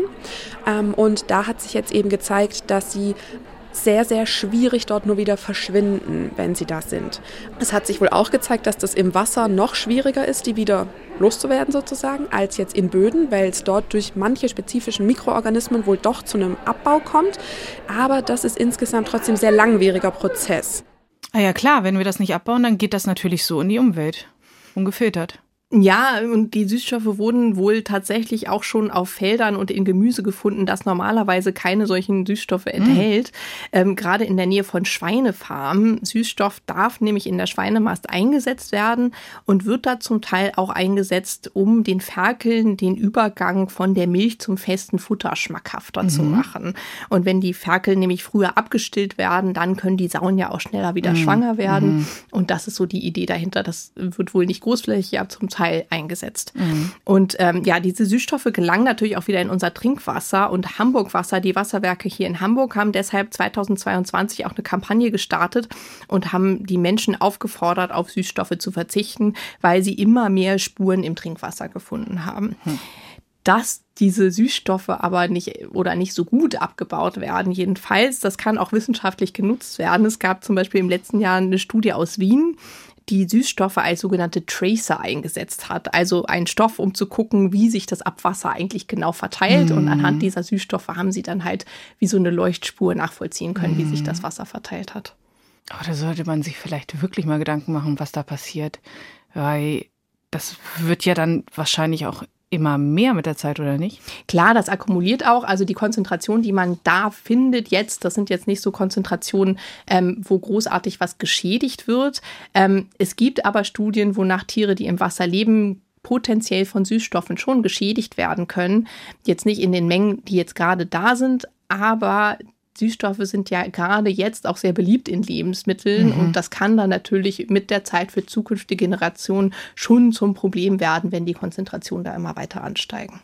Und da hat sich jetzt eben gezeigt, dass sie sehr, sehr schwierig dort nur wieder verschwinden, wenn sie da sind. Es hat sich wohl auch gezeigt, dass das im Wasser noch schwieriger ist, die wieder loszuwerden sozusagen, als jetzt in Böden, weil es dort durch manche spezifischen Mikroorganismen wohl doch zu einem Abbau kommt. Aber das ist insgesamt trotzdem ein sehr langwieriger Prozess. Ah ja klar, wenn wir das nicht abbauen, dann geht das natürlich so in die Umwelt, ungefiltert. Ja, und die Süßstoffe wurden wohl tatsächlich auch schon auf Feldern und in Gemüse gefunden, das normalerweise keine solchen Süßstoffe enthält. Mhm. Ähm, gerade in der Nähe von Schweinefarmen. Süßstoff darf nämlich in der Schweinemast eingesetzt werden und wird da zum Teil auch eingesetzt, um den Ferkeln den Übergang von der Milch zum festen Futter schmackhafter mhm. zu machen. Und wenn die Ferkel nämlich früher abgestillt werden, dann können die Sauen ja auch schneller wieder mhm. schwanger werden. Mhm. Und das ist so die Idee dahinter. Das wird wohl nicht großflächig, aber zum Teil eingesetzt. Mhm. Und ähm, ja, diese Süßstoffe gelangen natürlich auch wieder in unser Trinkwasser und Hamburg-Wasser. Die Wasserwerke hier in Hamburg haben deshalb zweitausendzweiundzwanzig auch eine Kampagne gestartet und haben die Menschen aufgefordert, auf Süßstoffe zu verzichten, weil sie immer mehr Spuren im Trinkwasser gefunden haben. Mhm. Dass diese Süßstoffe aber nicht oder nicht so gut abgebaut werden, jedenfalls, das kann auch wissenschaftlich genutzt werden. Es gab zum Beispiel im letzten Jahr eine Studie aus Wien, die Süßstoffe als sogenannte Tracer eingesetzt hat. Also ein Stoff, um zu gucken, wie sich das Abwasser eigentlich genau verteilt. Mhm. Und anhand dieser Süßstoffe haben sie dann halt wie so eine Leuchtspur nachvollziehen können, mhm. wie sich das Wasser verteilt hat. Aber da sollte man sich vielleicht wirklich mal Gedanken machen, was da passiert. Weil das wird ja dann wahrscheinlich auch immer mehr mit der Zeit, oder nicht? Klar, das akkumuliert auch. Also die Konzentration, die man da findet jetzt, das sind jetzt nicht so Konzentrationen, ähm, wo großartig was geschädigt wird. Ähm, es gibt aber Studien, wonach Tiere, die im Wasser leben, potenziell von Süßstoffen schon geschädigt werden können. Jetzt nicht in den Mengen, die jetzt gerade da sind, aber Süßstoffe sind ja gerade jetzt auch sehr beliebt in Lebensmitteln mhm. und das kann dann natürlich mit der Zeit für zukünftige Generationen schon zum Problem werden, wenn die Konzentrationen da immer weiter ansteigen.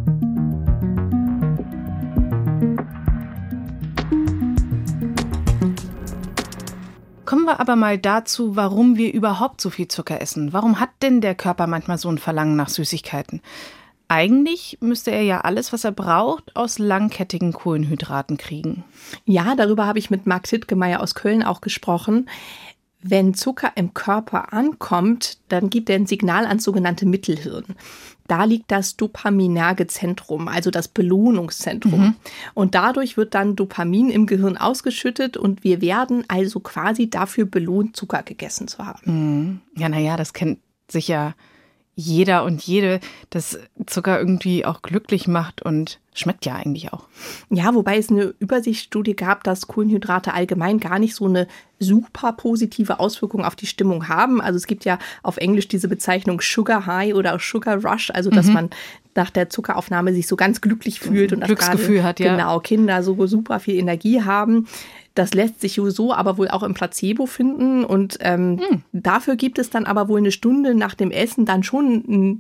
Kommen wir aber mal dazu, warum wir überhaupt so viel Zucker essen. Warum hat denn der Körper manchmal so ein Verlangen nach Süßigkeiten? Eigentlich müsste er ja alles, was er braucht, aus langkettigen Kohlenhydraten kriegen. Ja, darüber habe ich mit Marc Tittgemeier aus Köln auch gesprochen. Wenn Zucker im Körper ankommt, dann gibt er ein Signal ans sogenannte Mittelhirn. Da liegt das dopaminerge Zentrum, also das Belohnungszentrum. Mhm. Und dadurch wird dann Dopamin im Gehirn ausgeschüttet und wir werden also quasi dafür belohnt, Zucker gegessen zu haben. Mhm. Ja, naja, das kennt sicher jeder und jede, dass Zucker irgendwie auch glücklich macht und schmeckt ja eigentlich auch. Ja, wobei es eine Übersichtsstudie gab, dass Kohlenhydrate allgemein gar nicht so eine super positive Auswirkung auf die Stimmung haben. Also es gibt ja auf Englisch diese Bezeichnung Sugar High oder Sugar Rush, also dass mhm. man nach der Zuckeraufnahme sich so ganz glücklich fühlt und Glücksgefühl dass hat, ja. Genau, Kinder so super viel Energie haben. Das lässt sich so aber wohl auch im Placebo finden und ähm, hm. dafür gibt es dann aber wohl eine Stunde nach dem Essen dann schon ein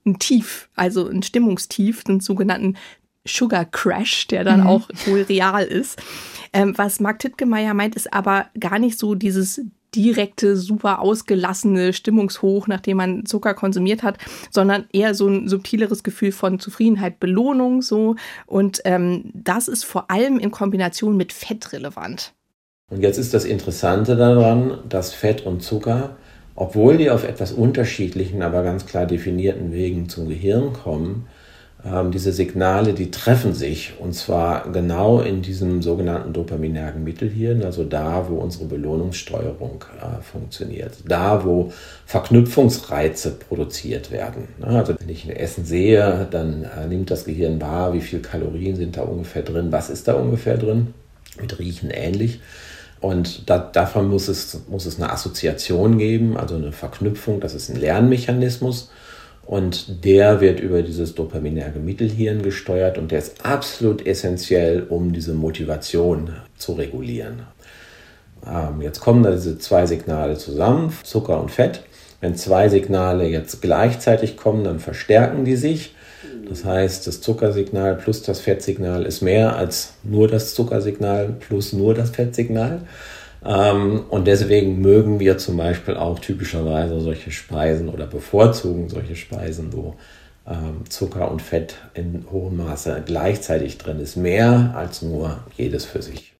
ein Tief, also ein Stimmungstief, einen sogenannten Sugar Crash, der dann mhm. auch wohl real ist. Ähm, was Mark Tittgemeier meint, ist aber gar nicht so dieses direkte, super ausgelassene Stimmungshoch, nachdem man Zucker konsumiert hat, sondern eher so ein subtileres Gefühl von Zufriedenheit, Belohnung so. Und ähm, das ist vor allem in Kombination mit Fett relevant. Und jetzt ist das Interessante daran, dass Fett und Zucker, obwohl die auf etwas unterschiedlichen, aber ganz klar definierten Wegen zum Gehirn kommen, ähm, diese Signale, die treffen sich, und zwar genau in diesem sogenannten dopaminergen Mittelhirn, also da, wo unsere Belohnungssteuerung äh, funktioniert, da, wo Verknüpfungsreize produziert werden. Also wenn ich ein Essen sehe, dann äh, nimmt das Gehirn wahr, wie viel Kalorien sind da ungefähr drin, was ist da ungefähr drin, mit Riechen ähnlich. Und da, davon muss es, muss es eine Assoziation geben, also eine Verknüpfung, das ist ein Lernmechanismus. Und der wird über dieses dopaminerge Mittelhirn gesteuert und der ist absolut essentiell, um diese Motivation zu regulieren. Ähm, jetzt kommen da diese zwei Signale zusammen, Zucker und Fett. Wenn zwei Signale jetzt gleichzeitig kommen, dann verstärken die sich. Das heißt, das Zuckersignal plus das Fettsignal ist mehr als nur das Zuckersignal plus nur das Fettsignal. Und deswegen mögen wir zum Beispiel auch typischerweise solche Speisen oder bevorzugen solche Speisen, wo Zucker und Fett in hohem Maße gleichzeitig drin ist. Mehr als nur jedes für sich.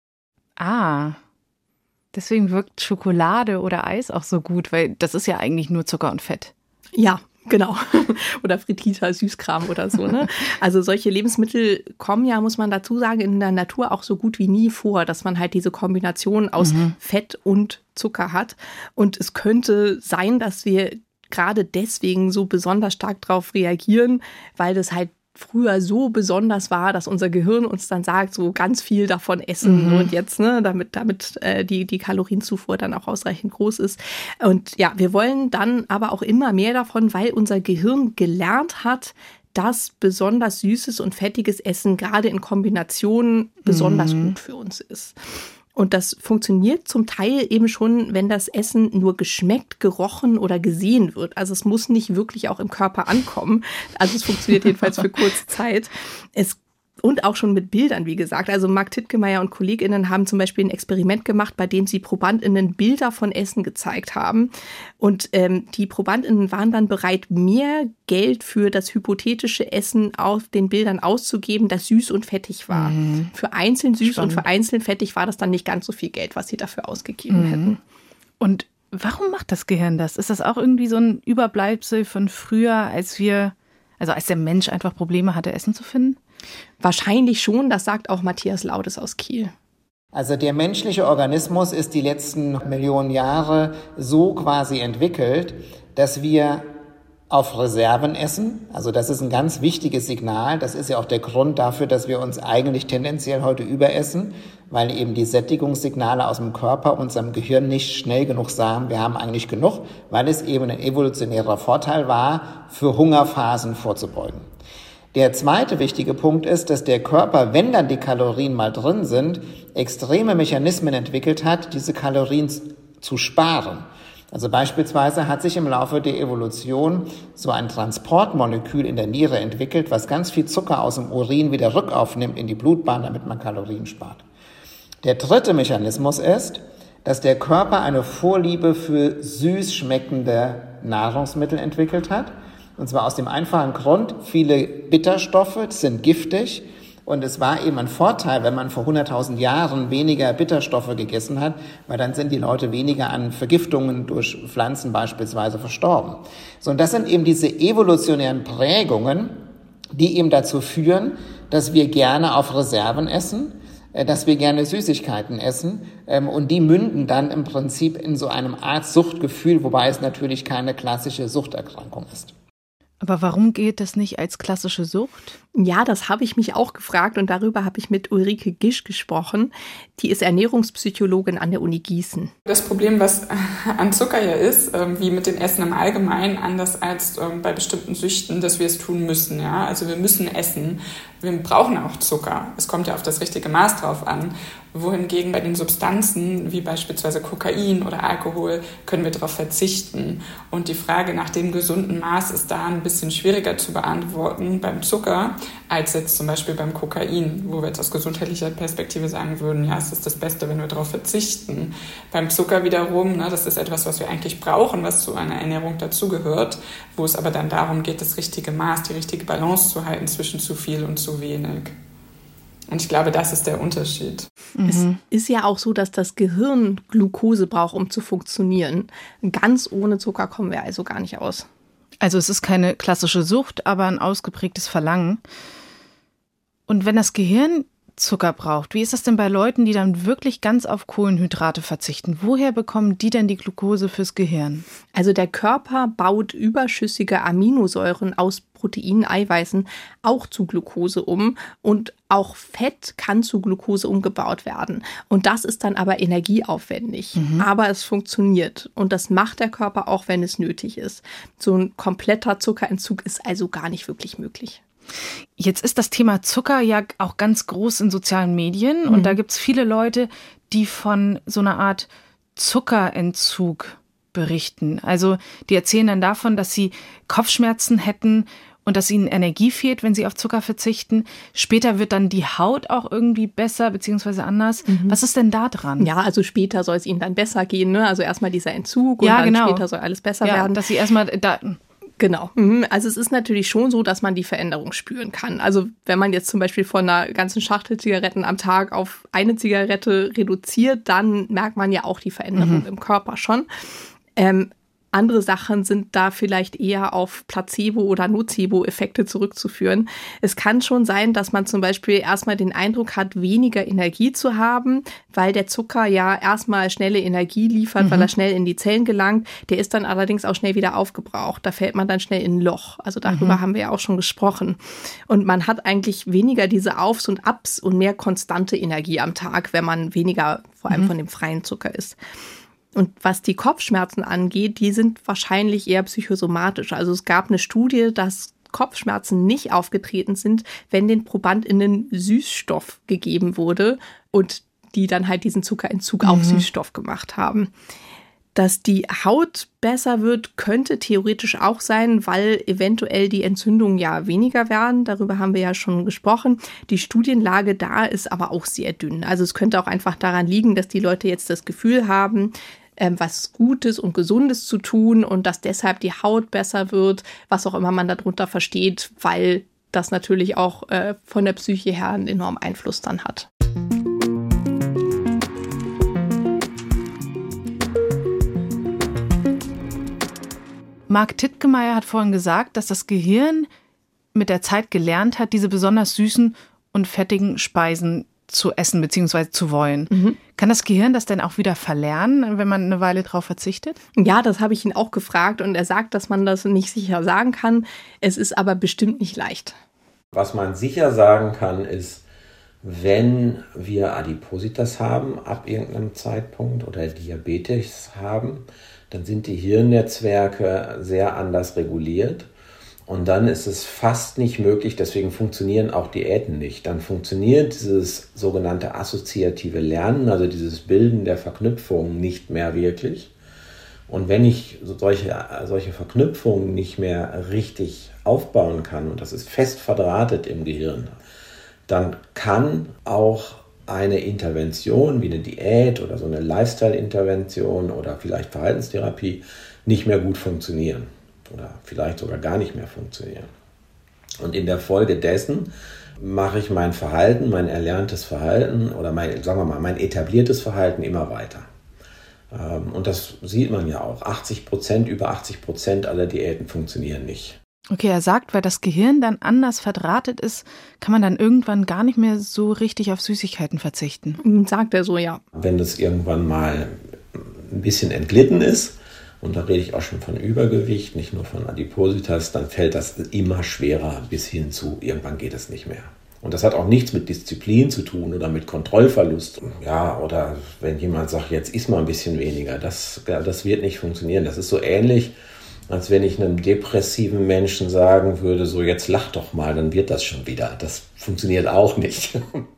Ah, deswegen wirkt Schokolade oder Eis auch so gut, weil das ist ja eigentlich nur Zucker und Fett. Ja, genau. Oder Frittita, Süßkram oder so. Ne? Also solche Lebensmittel kommen ja, muss man dazu sagen, in der Natur auch so gut wie nie vor, dass man halt diese Kombination aus mhm. Fett und Zucker hat. Und es könnte sein, dass wir gerade deswegen so besonders stark darauf reagieren, weil das halt früher so besonders war, dass unser Gehirn uns dann sagt, so ganz viel davon essen mhm. und jetzt, ne, damit, damit äh, die, die Kalorienzufuhr dann auch ausreichend groß ist. Und ja, wir wollen dann aber auch immer mehr davon, weil unser Gehirn gelernt hat, dass besonders süßes und fettiges Essen gerade in Kombination besonders mhm. gut für uns ist. Und das funktioniert zum Teil eben schon, wenn das Essen nur geschmeckt, gerochen oder gesehen wird. Also es muss nicht wirklich auch im Körper ankommen. Also es funktioniert jedenfalls für kurze Zeit. Es Und auch schon mit Bildern, wie gesagt. Also Mark Tittgemeier und KollegInnen haben zum Beispiel ein Experiment gemacht, bei dem sie ProbandInnen Bilder von Essen gezeigt haben. Und ähm, die ProbandInnen waren dann bereit, mehr Geld für das hypothetische Essen auf den Bildern auszugeben, das süß und fettig war. Mhm. Für einzeln süß Spannend. Und für einzeln fettig war das dann nicht ganz so viel Geld, was sie dafür ausgegeben mhm. hätten. Und warum macht das Gehirn das? Ist das auch irgendwie so ein Überbleibsel von früher, als wir, also als der Mensch einfach Probleme hatte, Essen zu finden? Wahrscheinlich schon, das sagt auch Matthias Laudes aus Kiel. Also der menschliche Organismus ist die letzten Millionen Jahre so quasi entwickelt, dass wir auf Reserven essen. Also das ist ein ganz wichtiges Signal. Das ist ja auch der Grund dafür, dass wir uns eigentlich tendenziell heute überessen, weil eben die Sättigungssignale aus dem Körper unserem Gehirn nicht schnell genug sagen, wir haben eigentlich genug, weil es eben ein evolutionärer Vorteil war, für Hungerphasen vorzubeugen. Der zweite wichtige Punkt ist, dass der Körper, wenn dann die Kalorien mal drin sind, extreme Mechanismen entwickelt hat, diese Kalorien zu sparen. Also beispielsweise hat sich im Laufe der Evolution so ein Transportmolekül in der Niere entwickelt, was ganz viel Zucker aus dem Urin wieder rückaufnimmt in die Blutbahn, damit man Kalorien spart. Der dritte Mechanismus ist, dass der Körper eine Vorliebe für süß schmeckende Nahrungsmittel entwickelt hat. Und zwar aus dem einfachen Grund, viele Bitterstoffe sind giftig und es war eben ein Vorteil, wenn man vor hunderttausend Jahren weniger Bitterstoffe gegessen hat, weil dann sind die Leute weniger an Vergiftungen durch Pflanzen beispielsweise verstorben. So, und das sind eben diese evolutionären Prägungen, die eben dazu führen, dass wir gerne auf Reserven essen, dass wir gerne Süßigkeiten essen und die münden dann im Prinzip in so einem Art Suchtgefühl, wobei es natürlich keine klassische Suchterkrankung ist. Aber warum gilt das nicht als klassische Sucht? Ja, das habe ich mich auch gefragt und darüber habe ich mit Ulrike Gisch gesprochen. Die ist Ernährungspsychologin an der Uni Gießen. Das Problem, was an Zucker ja ist, wie mit dem Essen im Allgemeinen, anders als bei bestimmten Süchten, dass wir es tun müssen. Ja? Also wir müssen essen. Wir brauchen auch Zucker. Es kommt ja auf das richtige Maß drauf an. Wohingegen bei den Substanzen, wie beispielsweise Kokain oder Alkohol, können wir darauf verzichten. Und die Frage nach dem gesunden Maß ist da ein bisschen schwieriger zu beantworten beim Zucker, als jetzt zum Beispiel beim Kokain, wo wir jetzt aus gesundheitlicher Perspektive sagen würden, ja, es ist das Beste, wenn wir darauf verzichten. Beim Zucker wiederum, ne, das ist etwas, was wir eigentlich brauchen, was zu einer Ernährung dazugehört, wo es aber dann darum geht, das richtige Maß, die richtige Balance zu halten zwischen zu viel und zu wenig. Und ich glaube, das ist der Unterschied. Mhm. Es ist ja auch so, dass das Gehirn Glucose braucht, um zu funktionieren. Ganz ohne Zucker kommen wir also gar nicht aus. Also es ist keine klassische Sucht, aber ein ausgeprägtes Verlangen. Und wenn das Gehirn Zucker braucht, wie ist das denn bei Leuten, die dann wirklich ganz auf Kohlenhydrate verzichten? Woher bekommen die denn die Glucose fürs Gehirn? Also der Körper baut überschüssige Aminosäuren aus Proteinen, Eiweißen auch zu Glucose um und auch Fett kann zu Glucose umgebaut werden. Und das ist dann aber energieaufwendig. Mhm. Aber es funktioniert und das macht der Körper auch, wenn es nötig ist. So ein kompletter Zuckerentzug ist also gar nicht wirklich möglich. Jetzt ist das Thema Zucker ja auch ganz groß in sozialen Medien und mhm. da gibt es viele Leute, die von so einer Art Zuckerentzug berichten. Also die erzählen dann davon, dass sie Kopfschmerzen hätten und dass ihnen Energie fehlt, wenn sie auf Zucker verzichten. Später wird dann die Haut auch irgendwie besser beziehungsweise anders. Mhm. Was ist denn da dran? Ja, also später soll es ihnen dann besser gehen, ne? Also erstmal dieser Entzug und ja, dann genau. später soll alles besser ja, werden. Dass sie erstmal da Genau. Also es ist natürlich schon so, dass man die Veränderung spüren kann. Also wenn man jetzt zum Beispiel von einer ganzen Schachtel Zigaretten am Tag auf eine Zigarette reduziert, dann merkt man ja auch die Veränderung mhm. im Körper schon. Ähm, Andere Sachen sind da vielleicht eher auf Placebo- oder Nocebo-Effekte zurückzuführen. Es kann schon sein, dass man zum Beispiel erstmal den Eindruck hat, weniger Energie zu haben, weil der Zucker ja erstmal schnelle Energie liefert, mhm. weil er schnell in die Zellen gelangt. Der ist dann allerdings auch schnell wieder aufgebraucht. Da fällt man dann schnell in ein Loch. Also darüber mhm. haben wir ja auch schon gesprochen. Und man hat eigentlich weniger diese Aufs und Abs und mehr konstante Energie am Tag, wenn man weniger vor allem mhm. von dem freien Zucker isst. Und was die Kopfschmerzen angeht, die sind wahrscheinlich eher psychosomatisch. Also es gab eine Studie, dass Kopfschmerzen nicht aufgetreten sind, wenn den ProbandInnen Süßstoff gegeben wurde und die dann halt diesen Zuckerentzug mhm. auf Süßstoff gemacht haben. Dass die Haut besser wird, könnte theoretisch auch sein, weil eventuell die Entzündungen ja weniger werden. Darüber haben wir ja schon gesprochen. Die Studienlage da ist aber auch sehr dünn. Also es könnte auch einfach daran liegen, dass die Leute jetzt das Gefühl haben, was Gutes und Gesundes zu tun und dass deshalb die Haut besser wird, was auch immer man darunter versteht, weil das natürlich auch äh, von der Psyche her einen enormen Einfluss dann hat. Marc Tittgemeier hat vorhin gesagt, dass das Gehirn mit der Zeit gelernt hat, diese besonders süßen und fettigen Speisen zu essen bzw. zu wollen. Mhm. Kann das Gehirn das denn auch wieder verlernen, wenn man eine Weile drauf verzichtet? Ja, das habe ich ihn auch gefragt und er sagt, dass man das nicht sicher sagen kann. Es ist aber bestimmt nicht leicht. Was man sicher sagen kann, ist, wenn wir Adipositas haben ab irgendeinem Zeitpunkt oder Diabetes haben, dann sind die Hirnnetzwerke sehr anders reguliert. Und dann ist es fast nicht möglich, deswegen funktionieren auch Diäten nicht. Dann funktioniert dieses sogenannte assoziative Lernen, also dieses Bilden der Verknüpfungen nicht mehr wirklich. Und wenn ich solche, solche Verknüpfungen nicht mehr richtig aufbauen kann, und das ist fest verdrahtet im Gehirn, dann kann auch eine Intervention wie eine Diät oder so eine Lifestyle-Intervention oder vielleicht Verhaltenstherapie nicht mehr gut funktionieren. Oder vielleicht sogar gar nicht mehr funktionieren. Und in der Folge dessen mache ich mein Verhalten, mein erlerntes Verhalten oder mein, sagen wir mal, mein etabliertes Verhalten immer weiter. Und das sieht man ja auch. achtzig Prozent, über achtzig Prozent aller Diäten funktionieren nicht. Okay, er sagt, weil das Gehirn dann anders verdrahtet ist, kann man dann irgendwann gar nicht mehr so richtig auf Süßigkeiten verzichten. Sagt er so, ja. Wenn das irgendwann mal ein bisschen entglitten ist, und da rede ich auch schon von Übergewicht, nicht nur von Adipositas, dann fällt das immer schwerer bis hin zu, irgendwann geht es nicht mehr. Und das hat auch nichts mit Disziplin zu tun oder mit Kontrollverlust. Ja, oder wenn jemand sagt, jetzt iss mal ein bisschen weniger, das, das wird nicht funktionieren. Das ist so ähnlich, als wenn ich einem depressiven Menschen sagen würde, so jetzt lach doch mal, dann wird das schon wieder. Das funktioniert auch nicht.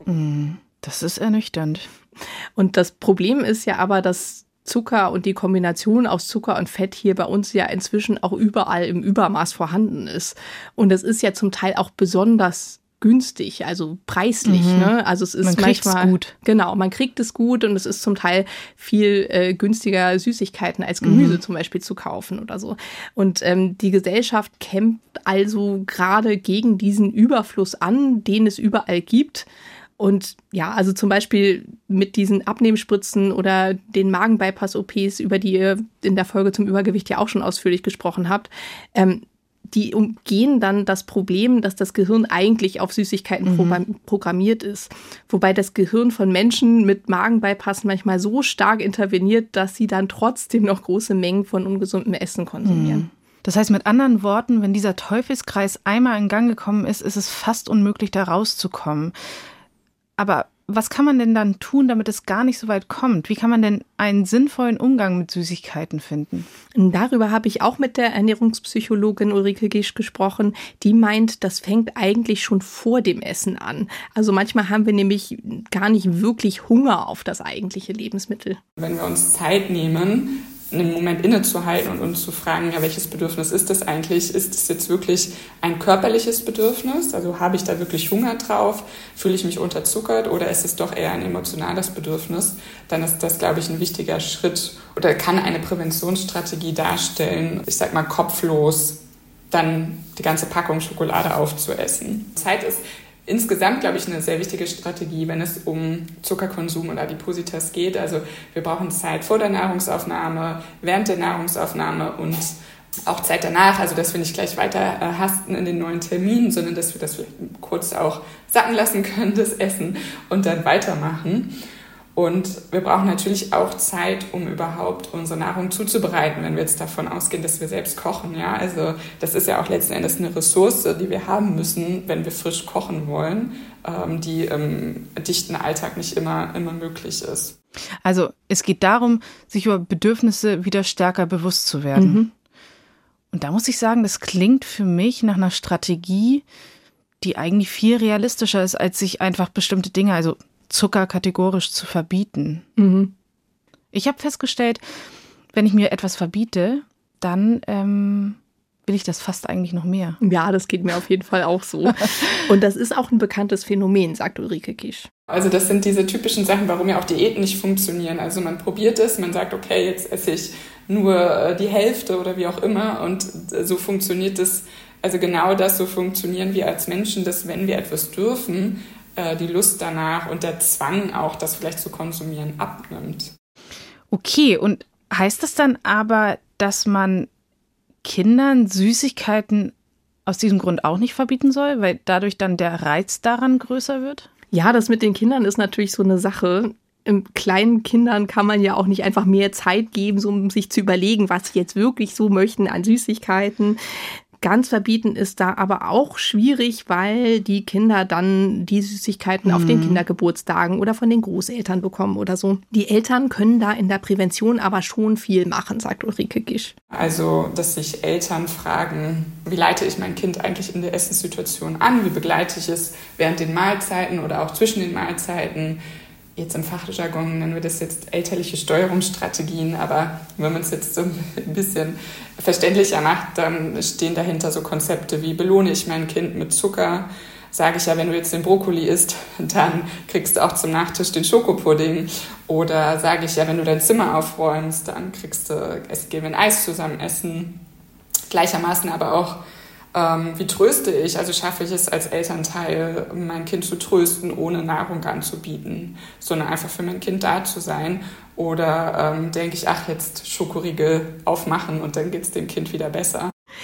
Das ist ernüchternd. Und das Problem ist ja aber, dass Zucker und die Kombination aus Zucker und Fett hier bei uns ja inzwischen auch überall im Übermaß vorhanden ist. Und es ist ja zum Teil auch besonders günstig, also preislich. Mhm. Ne? Also es ist man kriegt manchmal es gut. Genau, man kriegt es gut und es ist zum Teil viel äh, günstiger, Süßigkeiten als Gemüse Mhm. zum Beispiel zu kaufen oder so. Und ähm, die Gesellschaft kämpft also gerade gegen diesen Überfluss an, den es überall gibt. Und ja, also zum Beispiel mit diesen Abnehmspritzen oder den Magenbypass-O Ps, über die ihr in der Folge zum Übergewicht ja auch schon ausführlich gesprochen habt, ähm, die umgehen dann das Problem, dass das Gehirn eigentlich auf Süßigkeiten mhm. programmiert ist. Wobei das Gehirn von Menschen mit Magenbypass manchmal so stark interveniert, dass sie dann trotzdem noch große Mengen von ungesundem Essen konsumieren. Mhm. Das heißt mit anderen Worten, wenn dieser Teufelskreis einmal in Gang gekommen ist, ist es fast unmöglich, da rauszukommen. Aber was kann man denn dann tun, damit es gar nicht so weit kommt? Wie kann man denn einen sinnvollen Umgang mit Süßigkeiten finden? Darüber habe ich auch mit der Ernährungspsychologin Ulrike Gisch gesprochen. Die meint, das fängt eigentlich schon vor dem Essen an. Also manchmal haben wir nämlich gar nicht wirklich Hunger auf das eigentliche Lebensmittel. Wenn wir uns Zeit nehmen, einen Moment innezuhalten und uns zu fragen, ja, welches Bedürfnis ist das eigentlich? Ist es jetzt wirklich ein körperliches Bedürfnis? Also habe ich da wirklich Hunger drauf? Fühle ich mich unterzuckert oder ist es doch eher ein emotionales Bedürfnis? Dann ist das, glaube ich, ein wichtiger Schritt oder kann eine Präventionsstrategie darstellen, ich sag mal kopflos, dann die ganze Packung Schokolade aufzuessen. Zeit ist insgesamt, glaube ich, eine sehr wichtige Strategie, wenn es um Zuckerkonsum und Adipositas geht. Also wir brauchen Zeit vor der Nahrungsaufnahme, während der Nahrungsaufnahme und auch Zeit danach. Also dass wir nicht gleich weiter äh, hasten in den neuen Terminen, sondern dass wir das kurz auch sacken lassen können, das Essen, und dann weitermachen. Und wir brauchen natürlich auch Zeit, um überhaupt unsere Nahrung zuzubereiten, wenn wir jetzt davon ausgehen, dass wir selbst kochen. Ja, also das ist ja auch letzten Endes eine Ressource, die wir haben müssen, wenn wir frisch kochen wollen, ähm, die im dichten Alltag nicht immer, immer möglich ist. Also es geht darum, sich über Bedürfnisse wieder stärker bewusst zu werden. Mhm. Und da muss ich sagen, das klingt für mich nach einer Strategie, die eigentlich viel realistischer ist, als sich einfach bestimmte Dinge, also Zucker kategorisch zu verbieten. Mhm. Ich habe festgestellt, wenn ich mir etwas verbiete, dann ähm, will ich das fast eigentlich noch mehr. Ja, das geht mir auf jeden Fall auch so. Und das ist auch ein bekanntes Phänomen, sagt Ulrike Gisch. Also das sind diese typischen Sachen, warum ja auch Diäten nicht funktionieren. Also man probiert es, man sagt, okay, jetzt esse ich nur die Hälfte oder wie auch immer, und so funktioniert es, also genau das, so funktionieren wir als Menschen, dass wenn wir etwas dürfen, die Lust danach und der Zwang auch, das vielleicht zu konsumieren, abnimmt. Okay, und heißt das dann aber, dass man Kindern Süßigkeiten aus diesem Grund auch nicht verbieten soll, weil dadurch dann der Reiz daran größer wird? Ja, das mit den Kindern ist natürlich so eine Sache. Im kleinen Kindern kann man ja auch nicht einfach mehr Zeit geben, so um sich zu überlegen, was sie jetzt wirklich so möchten an Süßigkeiten. Ganz verbieten ist da aber auch schwierig, weil die Kinder dann die Süßigkeiten mhm. auf den Kindergeburtstagen oder von den Großeltern bekommen oder so. Die Eltern können da in der Prävention aber schon viel machen, sagt Ulrike Gisch. Also, dass sich Eltern fragen, wie leite ich mein Kind eigentlich in der Essenssituation an? Wie begleite ich es während den Mahlzeiten oder auch zwischen den Mahlzeiten? Jetzt im Fachjargon nennen wir das jetzt elterliche Steuerungsstrategien, aber wenn man es jetzt so ein bisschen verständlicher macht, dann stehen dahinter so Konzepte wie: belohne ich mein Kind mit Zucker? Sage ich ja, wenn du jetzt den Brokkoli isst, dann kriegst du auch zum Nachtisch den Schokopudding. Oder sage ich ja, wenn du dein Zimmer aufräumst, dann kriegst du, gehen wir ein Eis zusammen essen. Gleichermaßen aber auch, Ähm, wie tröste ich? Also schaffe ich es als Elternteil, mein Kind zu trösten, ohne Nahrung anzubieten, sondern einfach für mein Kind da zu sein? Oder ähm, denke ich, ach, jetzt Schokoriegel aufmachen und dann geht es dem Kind wieder besser?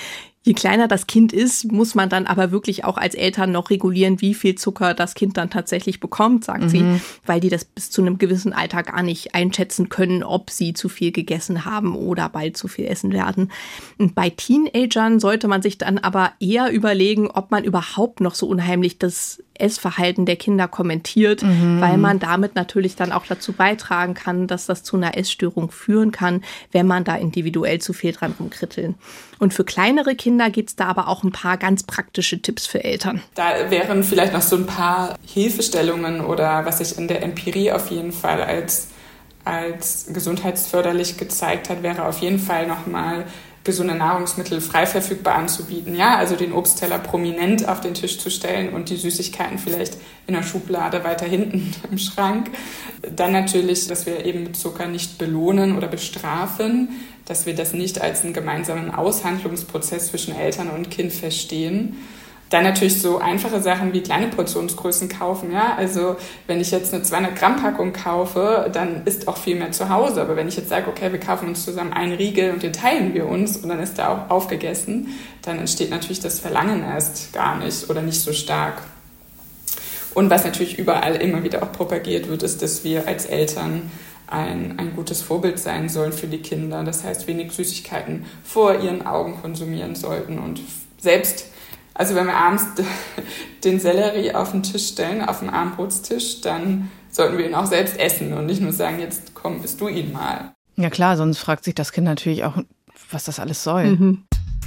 Je kleiner das Kind ist, muss man dann aber wirklich auch als Eltern noch regulieren, wie viel Zucker das Kind dann tatsächlich bekommt, sagt mhm. sie, weil die das bis zu einem gewissen Alter gar nicht einschätzen können, ob sie zu viel gegessen haben oder bald zu viel essen werden. Und bei Teenagern sollte man sich dann aber eher überlegen, ob man überhaupt noch so unheimlich das Essverhalten der Kinder kommentiert, mhm. weil man damit natürlich dann auch dazu beitragen kann, dass das zu einer Essstörung führen kann, wenn man da individuell zu viel dran rumkritteln. Und für kleinere Kinder gibt es da aber auch ein paar ganz praktische Tipps für Eltern. Da wären vielleicht noch so ein paar Hilfestellungen oder was sich in der Empirie auf jeden Fall als, als gesundheitsförderlich gezeigt hat, wäre auf jeden Fall nochmal gesunde Nahrungsmittel frei verfügbar anzubieten. Ja, also den Obstteller prominent auf den Tisch zu stellen und die Süßigkeiten vielleicht in der Schublade weiter hinten im Schrank. Dann natürlich, dass wir eben mit Zucker nicht belohnen oder bestrafen, dass wir das nicht als einen gemeinsamen Aushandlungsprozess zwischen Eltern und Kind verstehen. Dann natürlich so einfache Sachen wie kleine Portionsgrößen kaufen. Ja? Also wenn ich jetzt eine zweihundert Gramm Packung kaufe, dann ist auch viel mehr zu Hause. Aber wenn ich jetzt sage, okay, wir kaufen uns zusammen einen Riegel und den teilen wir uns und dann ist der auch aufgegessen, dann entsteht natürlich das Verlangen erst gar nicht oder nicht so stark. Und was natürlich überall immer wieder auch propagiert wird, ist, dass wir als Eltern ein, ein gutes Vorbild sein sollen für die Kinder. Das heißt, wenig Süßigkeiten vor ihren Augen konsumieren sollten und selbst. Also wenn wir abends den Sellerie auf den Tisch stellen, auf den Abendbrotstisch, dann sollten wir ihn auch selbst essen und nicht nur sagen, jetzt komm, isst du ihn mal. Ja klar, sonst fragt sich das Kind natürlich auch, was das alles soll. Mhm.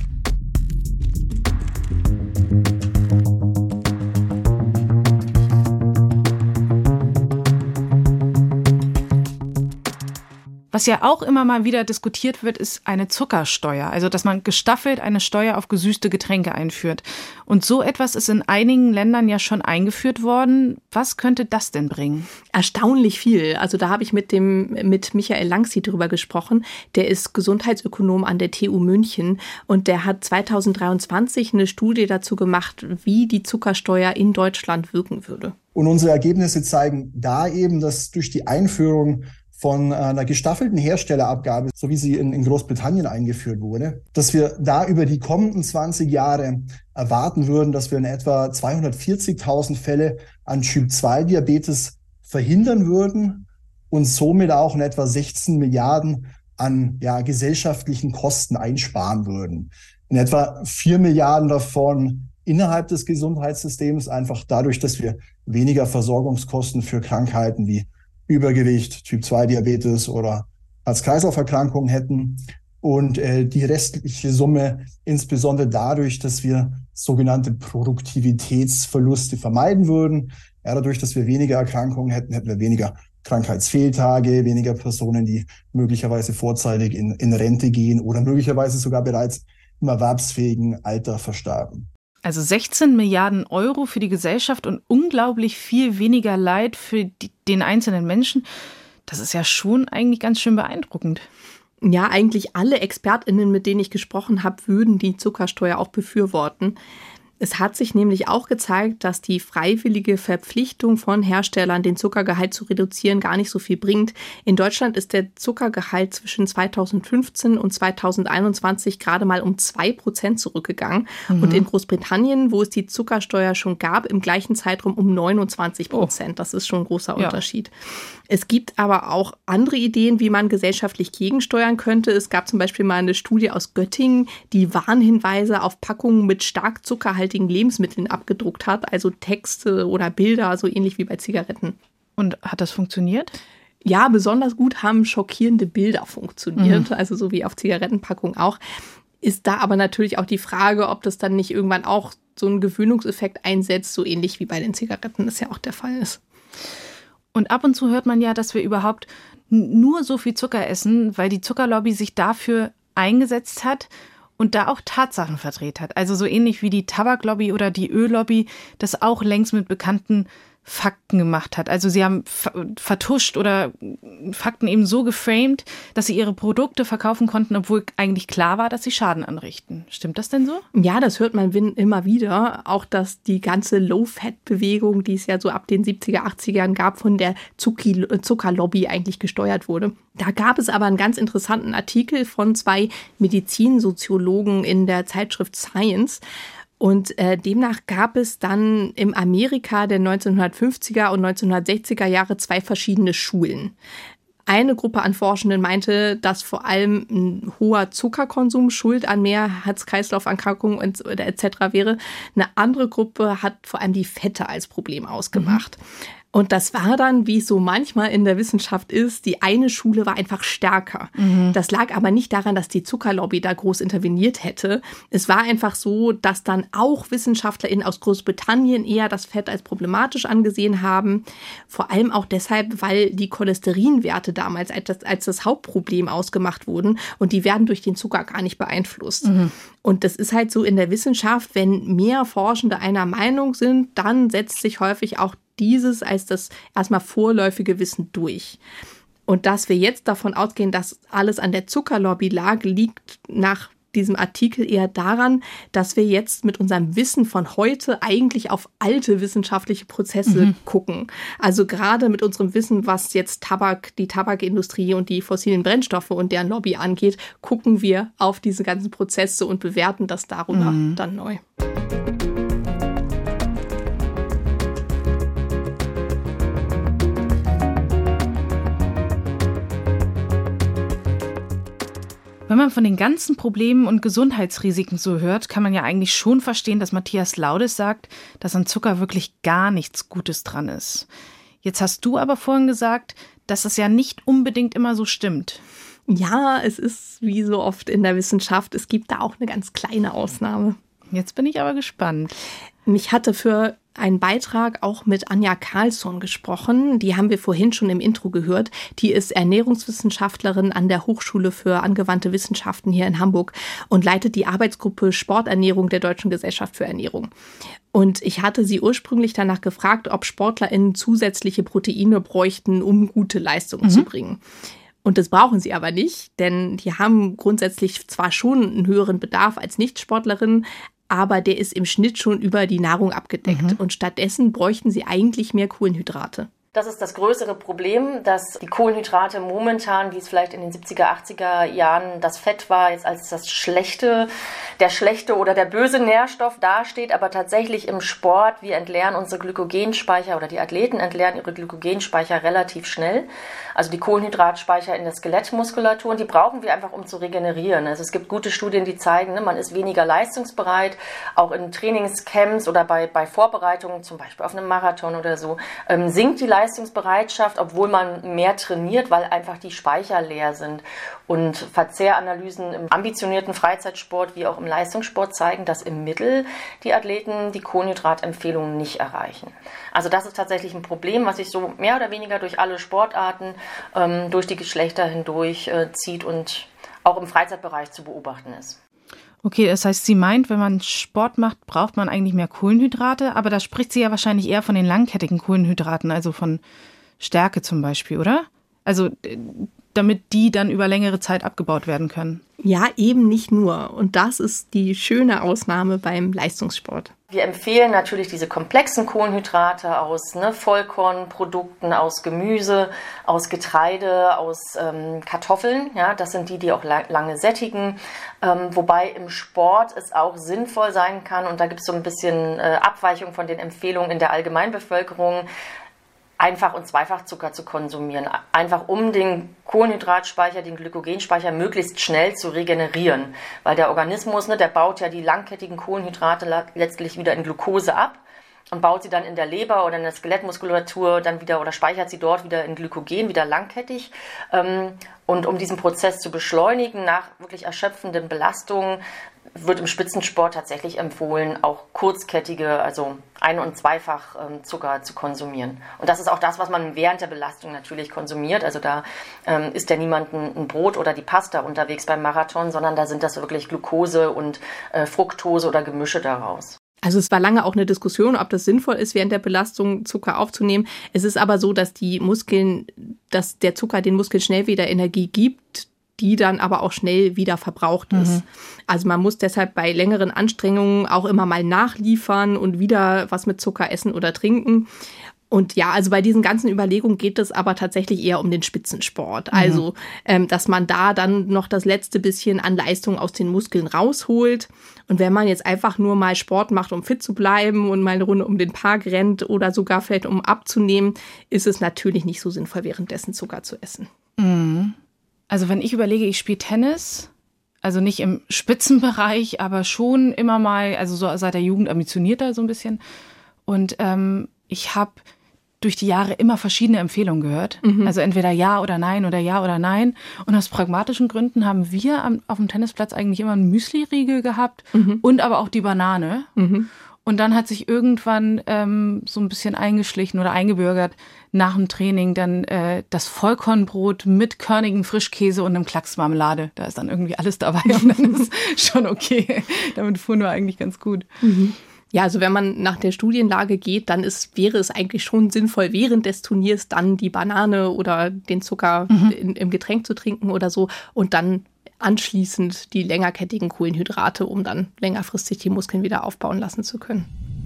Was ja auch immer mal wieder diskutiert wird, ist eine Zuckersteuer. Also, dass man gestaffelt eine Steuer auf gesüßte Getränke einführt. Und so etwas ist in einigen Ländern ja schon eingeführt worden. Was könnte das denn bringen? Erstaunlich viel. Also da habe ich mit dem mit Michael Langsi drüber gesprochen. Der ist Gesundheitsökonom an der T U München und der hat zweitausenddreiundzwanzig eine Studie dazu gemacht, wie die Zuckersteuer in Deutschland wirken würde. Und unsere Ergebnisse zeigen da eben, dass durch die Einführung von einer gestaffelten Herstellerabgabe, so wie sie in, in Großbritannien eingeführt wurde, dass wir da über die kommenden zwanzig Jahre erwarten würden, dass wir in etwa zweihundertvierzigtausend Fälle an Typ zwei Diabetes verhindern würden und somit auch in etwa sechzehn Milliarden an ja, gesellschaftlichen Kosten einsparen würden. In etwa vier Milliarden davon innerhalb des Gesundheitssystems, einfach dadurch, dass wir weniger Versorgungskosten für Krankheiten wie Übergewicht, Typ zwei Diabetes oder Herz-Kreislauf-Erkrankungen hätten und äh, die restliche Summe insbesondere dadurch, dass wir sogenannte Produktivitätsverluste vermeiden würden. Ja, dadurch, dass wir weniger Erkrankungen hätten, hätten wir weniger Krankheitsfehltage, weniger Personen, die möglicherweise vorzeitig in, in Rente gehen oder möglicherweise sogar bereits im erwerbsfähigen Alter verstarben. Also sechzehn Milliarden Euro für die Gesellschaft und unglaublich viel weniger Leid für die, den einzelnen Menschen. Das ist ja schon eigentlich ganz schön beeindruckend. Ja, eigentlich alle ExpertInnen, mit denen ich gesprochen habe, würden die Zuckersteuer auch befürworten. Es hat sich nämlich auch gezeigt, dass die freiwillige Verpflichtung von Herstellern, den Zuckergehalt zu reduzieren, gar nicht so viel bringt. In Deutschland ist der Zuckergehalt zwischen zweitausendfünfzehn und zweitausendeinundzwanzig gerade mal um zwei Prozent zurückgegangen. Mhm. Und in Großbritannien, wo es die Zuckersteuer schon gab, im gleichen Zeitraum um neunundzwanzig Prozent. Das ist schon ein großer Unterschied. Ja. Es gibt aber auch andere Ideen, wie man gesellschaftlich gegensteuern könnte. Es gab zum Beispiel mal eine Studie aus Göttingen, die Warnhinweise auf Packungen mit stark zuckerhaltigen Lebensmitteln abgedruckt hat, also Texte oder Bilder, so ähnlich wie bei Zigaretten. Und hat das funktioniert? Ja, besonders gut haben schockierende Bilder funktioniert, mhm. also so wie auf Zigarettenpackungen auch. Ist da aber natürlich auch die Frage, ob das dann nicht irgendwann auch so einen Gewöhnungseffekt einsetzt, so ähnlich wie bei den Zigaretten das ja auch der Fall ist. Und ab und zu hört man ja, dass wir überhaupt nur so viel Zucker essen, weil die Zuckerlobby sich dafür eingesetzt hat und da auch Tatsachen verdreht hat. Also so ähnlich wie die Tabaklobby oder die Öllobby das auch längst mit bekannten Fakten gemacht hat. Also sie haben vertuscht oder Fakten eben so geframed, dass sie ihre Produkte verkaufen konnten, obwohl eigentlich klar war, dass sie Schaden anrichten. Stimmt das denn so? Ja, das hört man immer wieder. Auch, dass die ganze Low-Fat-Bewegung, die es ja so ab den siebziger, achtzigern gab, von der Zucki- Zuckerlobby eigentlich gesteuert wurde. Da gab es aber einen ganz interessanten Artikel von zwei Medizinsoziologen in der Zeitschrift Science. Und äh, demnach gab es dann im Amerika der neunzehnhundertfünfziger und neunzehnhundertsechziger Jahre zwei verschiedene Schulen. Eine Gruppe an Forschenden meinte, dass vor allem ein hoher Zuckerkonsum schuld an mehr Herz-Kreislauf-Erkrankungen et cetera wäre. Eine andere Gruppe hat vor allem die Fette als Problem ausgemacht. Mhm. Und das war dann, wie es so manchmal in der Wissenschaft ist, die eine Schule war einfach stärker. Mhm. Das lag aber nicht daran, dass die Zuckerlobby da groß interveniert hätte. Es war einfach so, dass dann auch WissenschaftlerInnen aus Großbritannien eher das Fett als problematisch angesehen haben. Vor allem auch deshalb, weil die Cholesterinwerte damals als das, als das Hauptproblem ausgemacht wurden. Und die werden durch den Zucker gar nicht beeinflusst. Mhm. Und das ist halt so in der Wissenschaft, wenn mehr Forschende einer Meinung sind, dann setzt sich häufig auch dieses als das erstmal vorläufige Wissen durch. Und dass wir jetzt davon ausgehen, dass alles an der Zuckerlobby lag, liegt nach diesem Artikel eher daran, dass wir jetzt mit unserem Wissen von heute eigentlich auf alte wissenschaftliche Prozesse mhm. gucken. Also gerade mit unserem Wissen, was jetzt Tabak, die Tabakindustrie und die fossilen Brennstoffe und deren Lobby angeht, gucken wir auf diese ganzen Prozesse und bewerten das darüber mhm. dann neu. Wenn man von den ganzen Problemen und Gesundheitsrisiken so hört, kann man ja eigentlich schon verstehen, dass Matthias Laudes sagt, dass an Zucker wirklich gar nichts Gutes dran ist. Jetzt hast du aber vorhin gesagt, dass das ja nicht unbedingt immer so stimmt. Ja, es ist wie so oft in der Wissenschaft, es gibt da auch eine ganz kleine Ausnahme. Jetzt bin ich aber gespannt. Ich hatte für einen Beitrag auch mit Anja Carlsson gesprochen. Die haben wir vorhin schon im Intro gehört. Die ist Ernährungswissenschaftlerin an der Hochschule für angewandte Wissenschaften hier in Hamburg und leitet die Arbeitsgruppe Sporternährung der Deutschen Gesellschaft für Ernährung. Und ich hatte sie ursprünglich danach gefragt, ob SportlerInnen zusätzliche Proteine bräuchten, um gute Leistungen mhm. zu bringen. Und das brauchen sie aber nicht, denn die haben grundsätzlich zwar schon einen höheren Bedarf als Nichtsportlerinnen, aber der ist im Schnitt schon über die Nahrung abgedeckt. Mhm. Und stattdessen bräuchten sie eigentlich mehr Kohlenhydrate. Das ist das größere Problem, dass die Kohlenhydrate momentan, wie es vielleicht in den siebziger, achtziger Jahren das Fett war, jetzt als das schlechte, der schlechte oder der böse Nährstoff dasteht, aber tatsächlich im Sport, wir entleeren unsere Glykogenspeicher oder die Athleten entleeren ihre Glykogenspeicher relativ schnell. Also die Kohlenhydratspeicher in der Skelettmuskulatur, und die brauchen wir einfach, um zu regenerieren. Also es gibt gute Studien, die zeigen, ne, man ist weniger leistungsbereit, auch in Trainingscamps oder bei, bei Vorbereitungen, zum Beispiel auf einem Marathon oder so, ähm, sinkt die Leistung Leistungsbereitschaft, obwohl man mehr trainiert, weil einfach die Speicher leer sind. Und Verzehranalysen im ambitionierten Freizeitsport wie auch im Leistungssport zeigen, dass im Mittel die Athleten die Kohlenhydratempfehlungen nicht erreichen. Also das ist tatsächlich ein Problem, was sich so mehr oder weniger durch alle Sportarten, ähm, durch die Geschlechter hindurch äh, zieht und auch im Freizeitbereich zu beobachten ist. Okay, das heißt, sie meint, wenn man Sport macht, braucht man eigentlich mehr Kohlenhydrate, aber da spricht sie ja wahrscheinlich eher von den langkettigen Kohlenhydraten, also von Stärke zum Beispiel, oder? Also damit die dann über längere Zeit abgebaut werden können. Ja, eben nicht nur. Und das ist die schöne Ausnahme beim Leistungssport. Wir empfehlen natürlich diese komplexen Kohlenhydrate aus ne, Vollkornprodukten, aus Gemüse, aus Getreide, aus ähm, Kartoffeln. Ja, das sind die, die auch la- lange sättigen. Ähm, wobei im Sport es auch sinnvoll sein kann, und da gibt es so ein bisschen äh, Abweichung von den Empfehlungen in der Allgemeinbevölkerung, Einfach- und Zweifachzucker zu konsumieren, einfach um den Kohlenhydratspeicher, den Glykogenspeicher möglichst schnell zu regenerieren. Weil der Organismus, ne, der baut ja die langkettigen Kohlenhydrate la- letztlich wieder in Glucose ab und baut sie dann in der Leber oder in der Skelettmuskulatur dann wieder oder speichert sie dort wieder in Glykogen, wieder langkettig. Und um diesen Prozess zu beschleunigen, nach wirklich erschöpfenden Belastungen, wird im Spitzensport tatsächlich empfohlen, auch kurzkettige, also Ein- und Zweifach Zucker zu konsumieren. Und das ist auch das, was man während der Belastung natürlich konsumiert. Also da ähm, isst ja niemand ein Brot oder die Pasta unterwegs beim Marathon, sondern da sind das wirklich Glucose und äh, Fructose oder Gemische daraus. Also es war lange auch eine Diskussion, ob das sinnvoll ist, während der Belastung Zucker aufzunehmen. Es ist aber so, dass die Muskeln, dass der Zucker den Muskeln schnell wieder Energie gibt, die dann aber auch schnell wieder verbraucht ist. Mhm. Also man muss deshalb bei längeren Anstrengungen auch immer mal nachliefern und wieder was mit Zucker essen oder trinken. Und ja, also bei diesen ganzen Überlegungen geht es aber tatsächlich eher um den Spitzensport. Mhm. Also, ähm, dass man da dann noch das letzte bisschen an Leistung aus den Muskeln rausholt. Und wenn man jetzt einfach nur mal Sport macht, um fit zu bleiben und mal eine Runde um den Park rennt oder sogar vielleicht um abzunehmen, ist es natürlich nicht so sinnvoll, währenddessen Zucker zu essen. Mhm. Also wenn ich überlege, ich spiele Tennis, also nicht im Spitzenbereich, aber schon immer mal, also so seit der Jugend ambitionierter so ein bisschen. Und ähm, ich habe durch die Jahre immer verschiedene Empfehlungen gehört. Mhm. Also entweder ja oder nein oder ja oder nein. Und aus pragmatischen Gründen haben wir am, auf dem Tennisplatz eigentlich immer einen Müsli-Riegel gehabt mhm. und aber auch die Banane. Mhm. Und dann hat sich irgendwann ähm, so ein bisschen eingeschlichen oder eingebürgert nach dem Training dann äh, das Vollkornbrot mit körnigem Frischkäse und einem Klacks Marmelade. Da ist dann irgendwie alles dabei und dann ist schon okay. Damit fuhr nur eigentlich ganz gut. Mhm. Ja, also wenn man nach der Studienlage geht, dann ist, wäre es eigentlich schon sinnvoll, während des Turniers dann die Banane oder den Zucker mhm. in, im Getränk zu trinken oder so und dann anschließend die längerkettigen Kohlenhydrate, um dann längerfristig die Muskeln wieder aufbauen lassen zu können.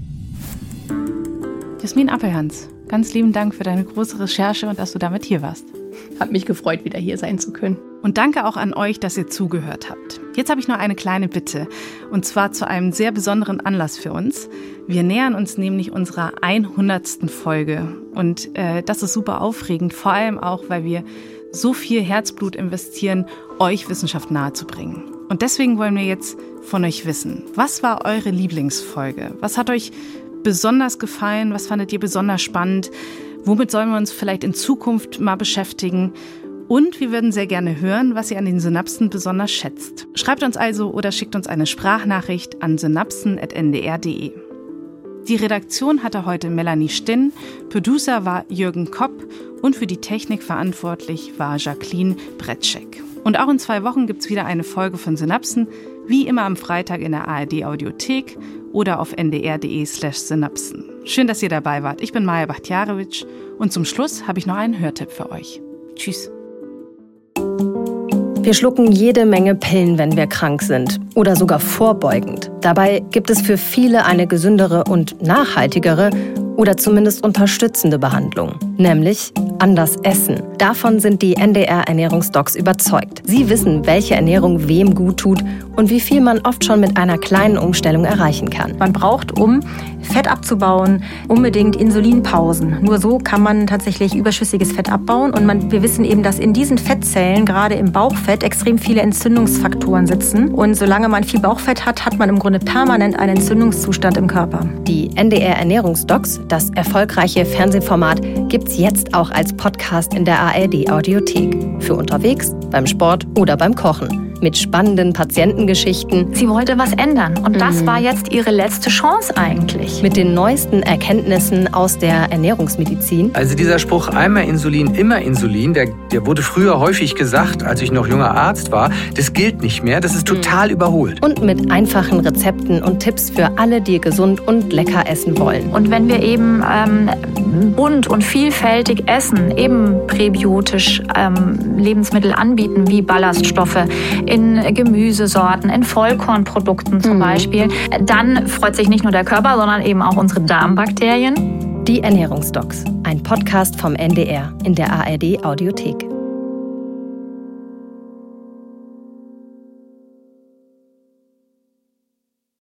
Jasmin Appelhans, ganz lieben Dank für deine große Recherche und dass du damit hier warst. Hat mich gefreut, wieder hier sein zu können. Und danke auch an euch, dass ihr zugehört habt. Jetzt habe ich noch eine kleine Bitte, und zwar zu einem sehr besonderen Anlass für uns. Wir nähern uns nämlich unserer hundertsten Folge und äh, das ist super aufregend, vor allem auch, weil wir so viel Herzblut investieren, euch Wissenschaft nahezubringen. Und deswegen wollen wir jetzt von euch wissen, was war eure Lieblingsfolge? Was hat euch besonders gefallen? Was fandet ihr besonders spannend? Womit sollen wir uns vielleicht in Zukunft mal beschäftigen? Und wir würden sehr gerne hören, was ihr an den Synapsen besonders schätzt. Schreibt uns also oder schickt uns eine Sprachnachricht an synapsen punkt n d r punkt d e. Die Redaktion hatte heute Melanie Stinn, Producer war Jürgen Kopp und für die Technik verantwortlich war Jacqueline Bretschek. Und auch in zwei Wochen gibt's wieder eine Folge von Synapsen, wie immer am Freitag in der A R D-Audiothek oder auf n d r punkt d e slash synapsen. Schön, dass ihr dabei wart. Ich bin Maja Bachtjarewitsch und zum Schluss habe ich noch einen Hörtipp für euch. Tschüss. Wir schlucken jede Menge Pillen, wenn wir krank sind oder sogar vorbeugend. Dabei gibt es für viele eine gesündere und nachhaltigere oder zumindest unterstützende Behandlung, nämlich anders essen. Davon sind die N D R-Ernährungsdocs überzeugt. Sie wissen, welche Ernährung wem gut tut und wie viel man oft schon mit einer kleinen Umstellung erreichen kann. Man braucht, um Fett abzubauen, unbedingt Insulinpausen. Nur so kann man tatsächlich überschüssiges Fett abbauen. Und man, wir wissen eben, dass in diesen Fettzellen, gerade im Bauchfett, extrem viele Entzündungsfaktoren sitzen. Und solange man viel Bauchfett hat, hat man im Grunde permanent einen Entzündungszustand im Körper. Die N D R-Ernährungsdocs, das erfolgreiche Fernsehformat, gibt's jetzt auch als Podcast in der A R D-Audiothek. Für unterwegs, beim Sport oder beim Kochen. Mit spannenden Patientengeschichten. Sie wollte was ändern und das mhm. war jetzt ihre letzte Chance eigentlich. Mit den neuesten Erkenntnissen aus der Ernährungsmedizin. Also dieser Spruch, einmal Insulin, immer Insulin, der, der wurde früher häufig gesagt, als ich noch junger Arzt war. Das gilt nicht mehr, das ist total mhm. überholt. Und mit einfachen Rezepten und Tipps für alle, die gesund und lecker essen wollen. Und wenn wir eben ähm, bunt und vielfältig essen, eben präbiotisch ähm, Lebensmittel anbieten, wie Ballaststoffe, in Gemüsesorten, in Vollkornprodukten zum mhm. Beispiel, dann freut sich nicht nur der Körper, sondern eben auch unsere Darmbakterien. Die Ernährungsdocs, ein Podcast vom N D R in der A R D-Audiothek.